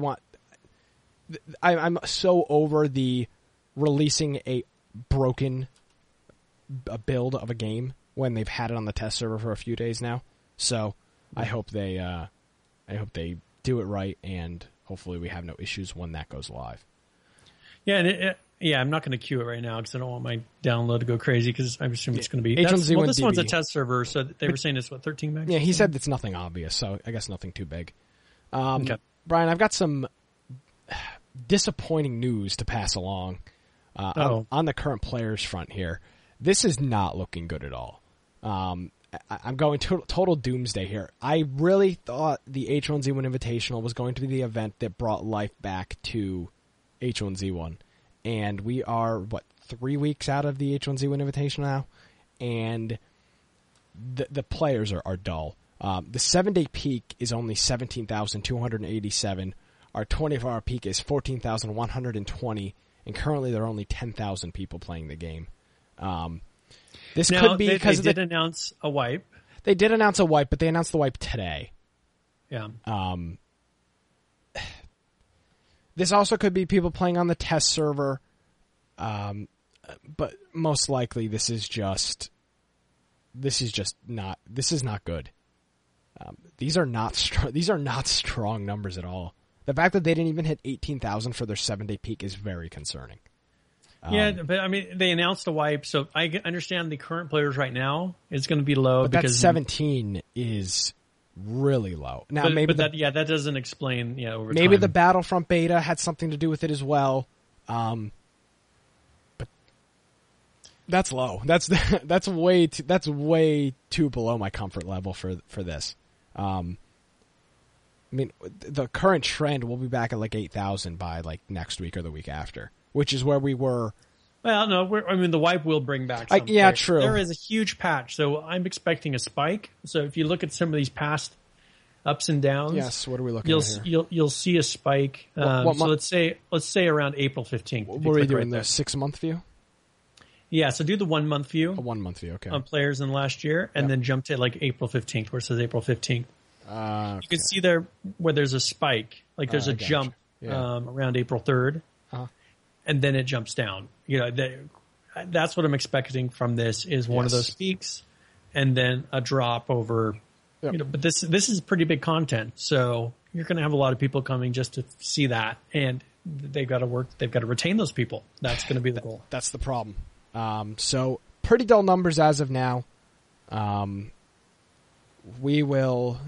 I'm so over the releasing a broken build of a game when they've had it on the test server for a few days now. So I hope they do it right, and hopefully we have no issues when that goes live. Yeah, and I'm not going to queue it right now because I don't want my download to go crazy, because I assume it's going to be. This one's a test server, so they were saying it's 13 megs? Yeah, he said it's nothing obvious, so I guess nothing too big. Okay. Brian, I've got some disappointing news to pass along. On the current players front here. This is not looking good at all. I'm going total doomsday here. I really thought the H1Z1 Invitational was going to be the event that brought life back to H1Z1. And we are, 3 weeks out of the H1Z1 Invitational now? And the players are dull. The 7-day peak is only 17,287. Our 24-hour peak is 14,120. And currently, there are only 10,000 people playing the game. This could be because they did announce a wipe. They did announce a wipe, but they announced the wipe today. Yeah. This also could be people playing on the test server, but most likely this is not good. These are not strong numbers at all. The fact that they didn't even hit 18,000 for their 7-day peak is very concerning. Yeah, but I mean, they announced a wipe, so I understand the current players right now is going to be low. But because that 17 is really low. Now, that doesn't explain. Yeah, over maybe time. the Battlefront beta had something to do with it as well. But that's low. That's way too below my comfort level for this. I mean, the current trend will be back at like 8,000 by like next week or the week after, which is where we were. Well, no, the wipe will bring back some yeah, true. There is a huge patch, so I'm expecting a spike. So if you look at some of these past ups and downs, yes, what are we looking at here? You'll see a spike. So let's say around April 15th. What are we doing? The 6-month view? Yeah, so do the 1 month view. A 1 month view, okay. On players in last year, and then jump to like April 15th, where it says April 15th. Okay. You can see there where there's a spike, like there's a jump around April 3rd, and then it jumps down. That's what I'm expecting from this is one of those peaks, and then a drop over Yep. But this is pretty big content, so you're going to have a lot of people coming just to see that, and they've got to retain those people. That's going to be the goal. That's the problem. So pretty dull numbers as of now. We will.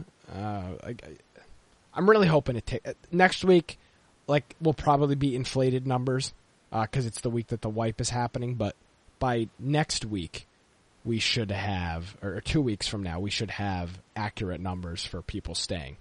I'm really hoping next week. Like, will probably be inflated numbers because it's the week that the wipe is happening. But by next week, we should have, or 2 weeks from now, we should have accurate numbers for people staying.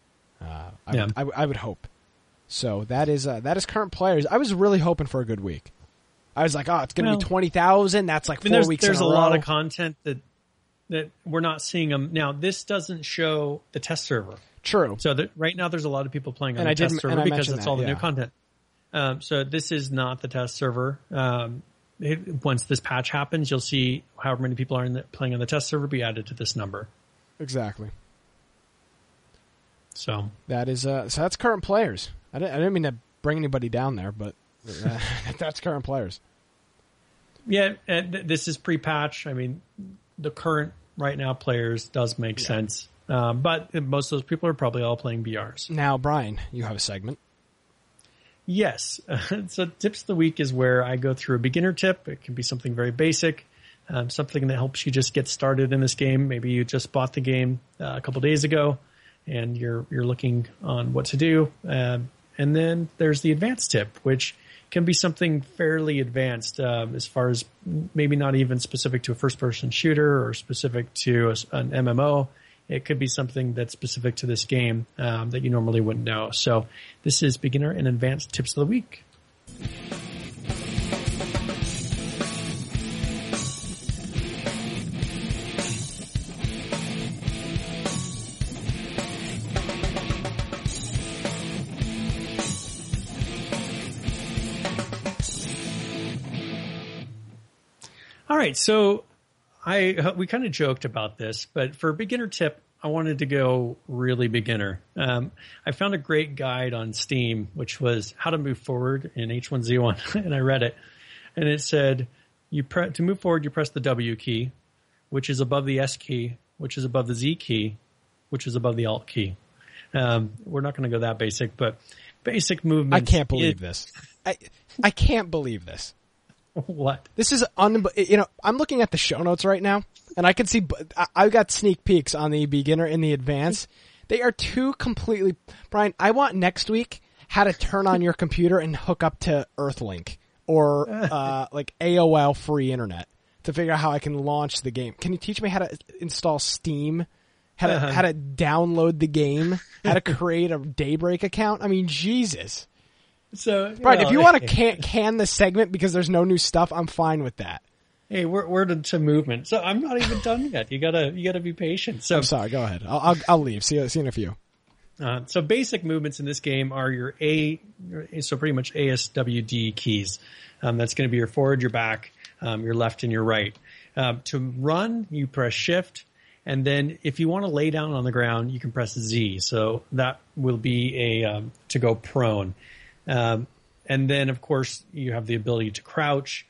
I would hope. So that is current players. I was really hoping for a good week. I was like, it's going to be 20,000. That's like 4 weeks. There's in a row. lot of content that we're not seeing them now. This doesn't show the test server. True. So right now, there's a lot of people playing on the test server because it's all the new content. So this is not the test server. Once this patch happens, you'll see however many people are playing on the test server be added to this number. Exactly. So that is so that's current players. I didn't mean to bring anybody down there, but that's current players. Yeah, this is pre-patch. I mean, the current right now players does make sense. But most of those people are probably all playing BRs. Now, Brian, you have a segment. Yes. So tips of the week is where I go through a beginner tip. It can be something very basic, something that helps you just get started in this game. Maybe you just bought the game a couple days ago and you're looking on what to do. And then there's the advanced tip, which can be something fairly advanced as far as maybe not even specific to a first-person shooter or specific to an MMO. It could be something that's specific to this game that you normally wouldn't know. So this is beginner and advanced tips of the week. All right, so we kind of joked about this, but for a beginner tip, I wanted to go really beginner. I found a great guide on Steam, which was how to move forward in H1Z1, and I read it, and it said, to move forward, you press the W key, which is above the S key, which is above the Z key, which is above the Alt key. We're not going to go that basic, but basic movements. I can't believe this. I can't believe this. What? This is I'm looking at the show notes right now, and I can see I've got sneak peeks on the beginner and the advanced. They are two completely. Brian, I want next week how to turn on your computer and hook up to Earthlink or like AOL free internet to figure out how I can launch the game. Can you teach me how to install Steam? How to download the game? How to create a Daybreak account? I mean, Jesus. So, Brian, if you want to can the segment because there's no new stuff, I'm fine with that. Hey, we're to movement, so I'm not even done yet. You gotta be patient. So I'm sorry. Go ahead. I'll leave. See you in a few. So basic movements in this game are your so pretty much ASWD keys. That's going to be your forward, your back, your left, and your right. To run, you press Shift, and then if you want to lay down on the ground, you can press Z. So that will be to go prone. And then, of course, you have the ability to crouch,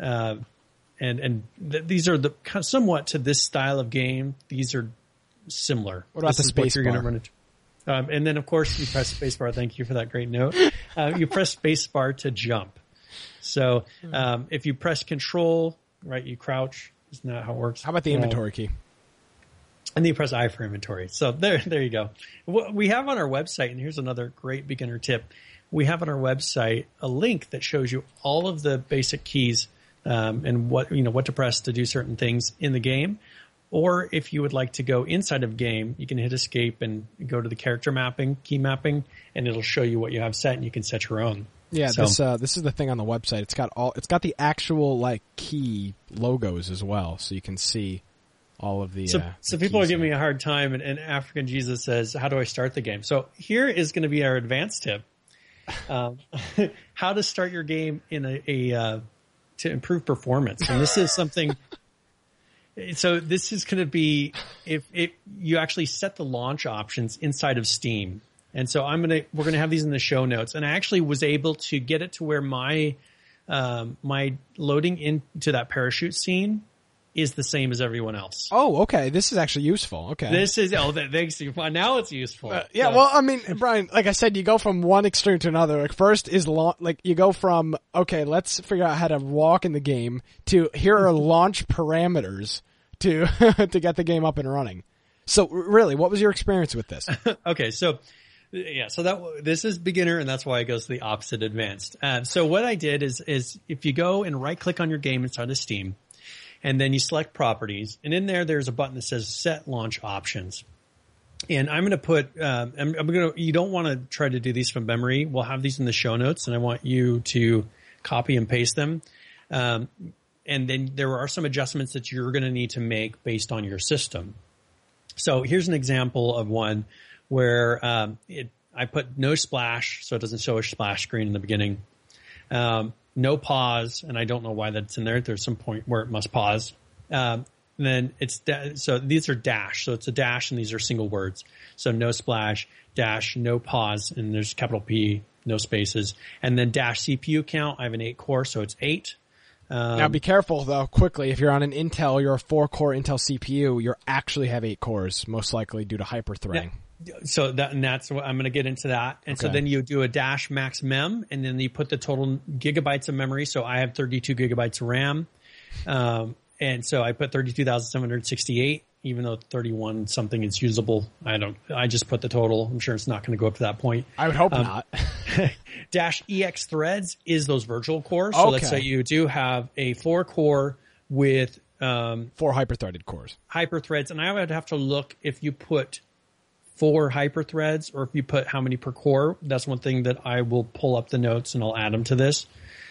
these are somewhat to this style of game. These are similar. What about the space bar? Run into. And then, of course, you press space bar. Thank you for that great note. You press space bar to jump. So if you press Control, right, you crouch. Isn't that how it works? How about the inventory key? And then you press I for inventory. So there you go. What we have on our website, and here's another great beginner tip. We have on our website a link that shows you all of the basic keys and what to press to do certain things in the game. Or if you would like to go inside of game, you can hit escape and go to the character mapping, key mapping, and it'll show you what you have set, and you can set your own. Yeah, so, this is the thing on the website. It's got the actual like key logos as well, so you can see all of the. So people are giving me a hard time, and African Jesus says, "How do I start the game?" So here is going to be our advanced tip. How to start your game in a to improve performance, and this is something. So this is going to be if you actually set the launch options inside of Steam, and so we're going to have these in the show notes. And I actually was able to get it to where my loading into that parachute scene is the same as everyone else. Oh, okay. This is actually useful. Okay. Thanks. Now it's useful. Yeah. So. Well, I mean, Brian, like I said, you go from one extreme to another. Like first is you go from, okay, let's figure out how to walk in the game to here are launch parameters to get the game up and running. So really, what was your experience with this? Okay. So this is beginner, and that's why it goes to the opposite advanced. So what I did is if you go and right click on your game inside of Steam, and then you select properties, and in there's a button that says set launch options. And I'm going to put, you don't want to try to do these from memory. We'll have these in the show notes, and I want you to copy and paste them. And then there are some adjustments that you're going to need to make based on your system. So here's an example of one where, I put no splash, so it doesn't show a splash screen in the beginning. No pause, and I don't know why that's in there. There's some point where it must pause. Then so these are dash, so it's a dash, and these are single words. So no splash, dash, no pause, and there's capital P, no spaces, and then dash CPU count. I have an 8 core, so it's 8. Now be careful though. Quickly, if you're on an Intel, you're a 4-core Intel CPU, you actually have 8 cores, most likely due to hyperthreading. Yeah. So that's what I'm going to get into that. And so then you do a dash max mem, and then you put the total gigabytes of memory. So I have 32 gigabytes of RAM. And so I put 32,768, even though 31 something is usable. I just put the total. I'm sure it's not going to go up to that point. I would hope not. Dash EX threads is those virtual cores. So let's say you do have a 4-core with, 4 hyper-threaded cores. Hyper-threads. And I would have to look if you put 4 hyper-threads or if you put how many per core. That's one thing that I will pull up the notes and I'll add them to this.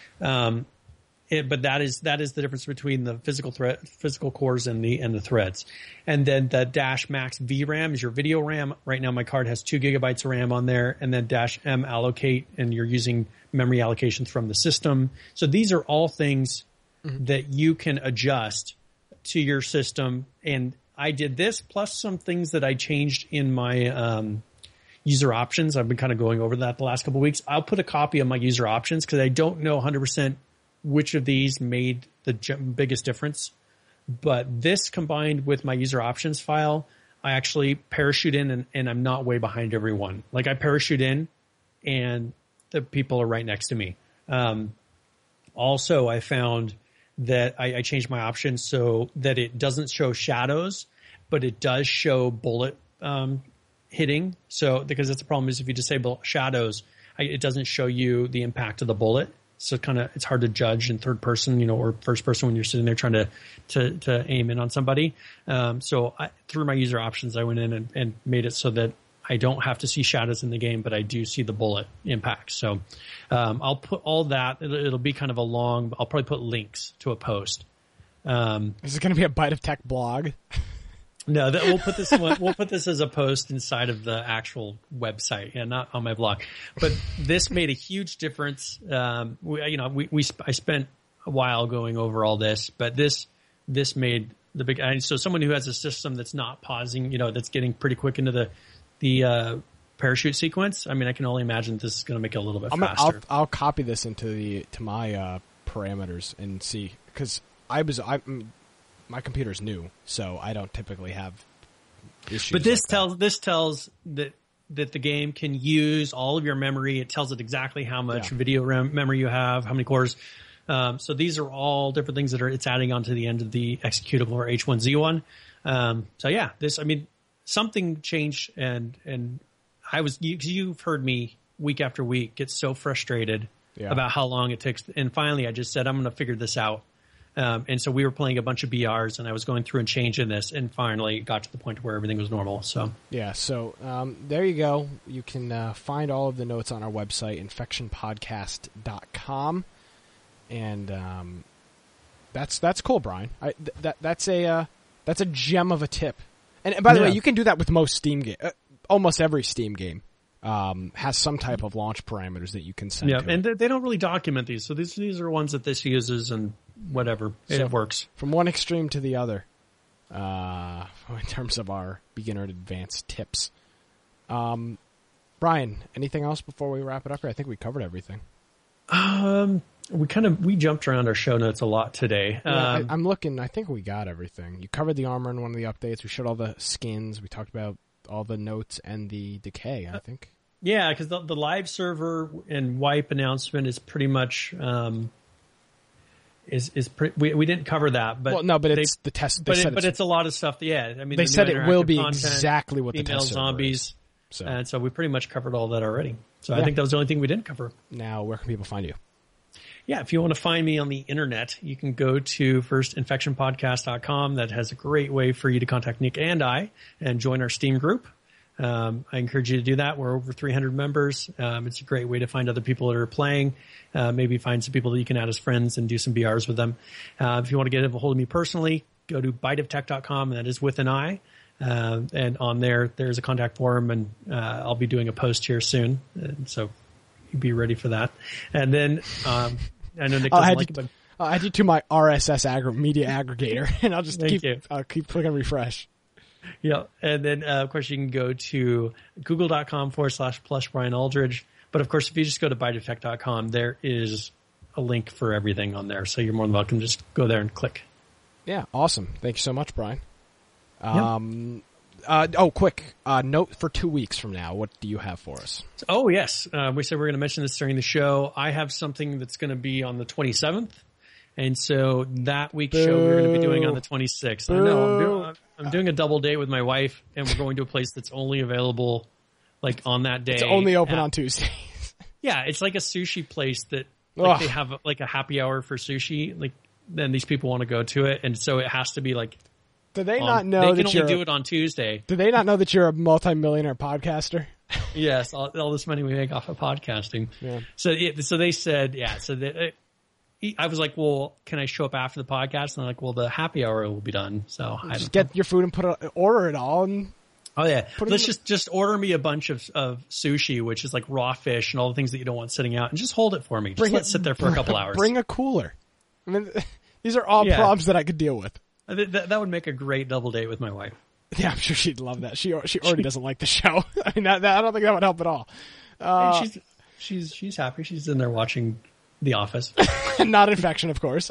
But that is the difference between the physical cores and the threads. And then the dash max VRAM is your video RAM. Right now my card has 2 gigabytes of RAM on there, and then dash M allocate, and you're using memory allocations from the system. So these are all things that you can adjust to your system. And I did this plus some things that I changed in my user options. I've been kind of going over that the last couple of weeks. I'll put a copy of my user options because I don't know 100% which of these made the biggest difference. But this combined with my user options file, I actually parachute in and I'm not way behind everyone. Like I parachute in and the people are right next to me. Also, I found that I changed my options so that it doesn't show shadows, but it does show bullet hitting. So because that's the problem is if you disable shadows, it doesn't show you the impact of the bullet. So it's hard to judge in third person, or first person when you're sitting there trying to aim in on somebody. So through my user options, I went in and made it so that I don't have to see shadows in the game, but I do see the bullet impact. So I'll put all that. It'll be kind of a long. I'll probably put links to a post. Is it going to be a Bite of Tech blog? No, we'll put this one. We'll put this as a post inside of the actual website, and not on my blog. But this made a huge difference. I spent a while going over all this, but this made the big. So someone who has a system that's not pausing, that's getting pretty quick into the parachute sequence. I mean, I can only imagine this is going to make it a little bit faster. I'll copy this to my parameters and see, because my computer's new, so I don't typically have issues. But this tells that the game can use all of your memory. It tells it exactly how much video RAM memory you have, how many cores. So these are all different things that it's adding onto the end of the executable or H1Z1. Something changed, and you've heard me week after week get so frustrated about how long it takes. And finally I just said, I'm going to figure this out. And so we were playing a bunch of BRs, and I was going through and changing this, and finally got to the point where everything was normal. So there you go. You can find all of the notes on our website, infectionpodcast.com, and that's cool, Brian. That's a gem of a tip. And by the way, you can do that with most Steam game. Almost every Steam game has some type of launch parameters that you can set. Yeah, and they don't really document these, so these are ones that this uses, and whatever, it works. From one extreme to the other, in terms of our beginner and advanced tips. Brian, anything else before we wrap it up here? I think we covered everything. we jumped around our show notes a lot today. Yeah, I'm looking. I think we got everything. You covered the armor in one of the updates. We showed all the skins. We talked about all the notes and the decay, I think. Yeah, because the live server and wipe announcement is pretty much we didn't cover that, but it's the test. But it's a lot of stuff. Yeah, I mean they said it will be content, exactly what the test server zombies is. So. And so we pretty much covered all that already. So I think that was the only thing we didn't cover. Now, where can people find you? Yeah, if you want to find me on the internet, you can go to firstinfectionpodcast.com. That has a great way for you to contact Nick and I and join our Steam group. I encourage you to do that. We're over 300 members. It's a great way to find other people that are playing. Maybe find some people that you can add as friends and do some BRs with them. If you want to get a hold of me personally, go to biteoftech.com, and that is with an I. And on there's a contact form, and I'll be doing a post here soon. And so be ready for that. And then I know Nick doesn't like it, but I'll add you to my RSS media aggregator, and I'll just keep clicking refresh. Yeah, and then of course you can go to google.com/plus Brian Aldridge. But of course, if you just go to biteoftech.com, there is a link for everything on there. So you're more than welcome to just go there and click. Yeah, awesome. Thank you so much, Brian. Quick note for 2 weeks from now. What do you have for us? Oh, yes. We said we were going to mention this during the show. I have something that's going to be on the 27th. And so that week's show we're going to be doing on the 26th. I know. I'm doing a double date with my wife, and we're going to a place that's only available like on that day. It's only open on Tuesdays. Yeah, it's like a sushi place that they have like a happy hour for sushi. Like then these people want to go to it, and so it has to be like. Do they not know they can only do it on Tuesday? Do they not know that you're a multimillionaire podcaster? Yes, all this money we make off of podcasting. Yeah. So they said, I was like, well, can I show up after the podcast? And they're like, well, the happy hour will be done. So just get your food and order it all. And oh yeah, let's just order me a bunch of sushi, which is like raw fish and all the things that you don't want sitting out, and just hold it for me. Just let it sit there for a couple hours. Bring a cooler. I mean, these are all problems that I could deal with. That would make a great double date with my wife. Yeah, I'm sure she'd love that. She already doesn't like the show. I mean, I don't think that would help at all. She's happy. She's in there watching The Office. Not Infection, of course.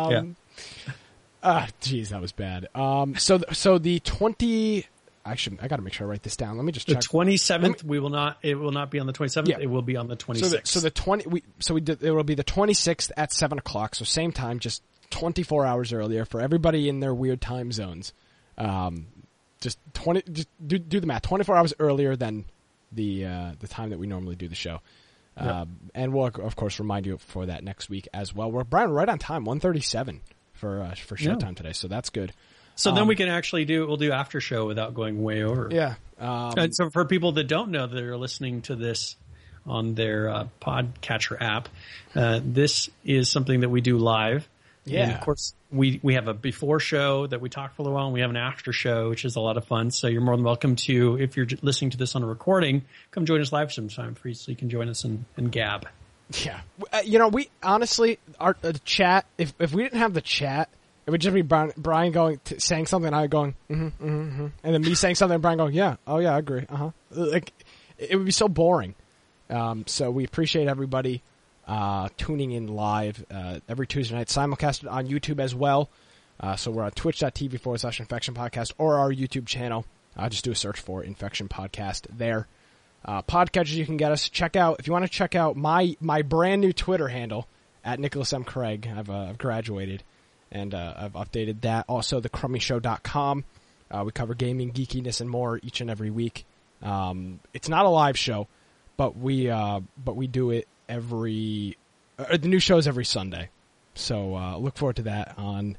Geez, that was bad. So the 20. I got to make sure I write this down. Let me just check. The 27th. It will not be on the 27th. Yeah. It will be on the 26th. So the 20. It will be the 26th at 7:00. So same time, just 24 hours earlier for everybody in their weird time zones. Just do the math. 24 hours earlier than the time that we normally do the show. Yep. And we'll of course remind you for that next week as well. We're right on time, 1:37 for showtime today, so that's good. So then we can actually we'll do after show without going way over. Yeah. And so for people that don't know that are listening to this on their podcatcher app, this is something that we do live. Yeah. And of course, we have a before show that we talk for a little while, and we have an after show, which is a lot of fun. So you're more than welcome to, if you're listening to this on a recording, come join us live sometime free so you can join us and gab. Yeah. We honestly, our chat, if we didn't have the chat, it would just be Brian saying something and I going, and then me saying something and Brian going, yeah, oh yeah, I agree. Like, it would be so boring. So we appreciate everybody tuning in live every Tuesday night, simulcasted on YouTube as well. So we're on twitch.tv/Infection Podcast or our YouTube channel. Just do a search for Infection Podcast there. Podcatchers, you can get us. If you want to check out my brand new Twitter handle at Nicholas M. Craig. I've graduated and I've updated that. Also, thecrummyshow.com. We cover gaming, geekiness, and more each and every week. It's not a live show, but we do it the new show's every Sunday. So look forward to that on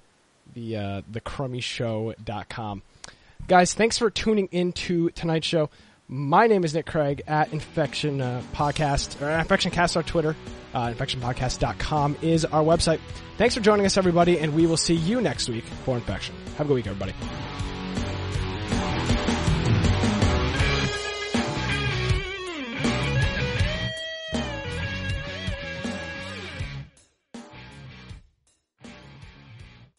thecrummyshow.com. Guys, thanks for tuning into tonight's show. My name is Nick Craig at Infection Podcast, or Infection Cast on Twitter. InfectionPodcast.com is our website. Thanks for joining us, everybody, and we will see you next week for Infection. Have a good week, everybody.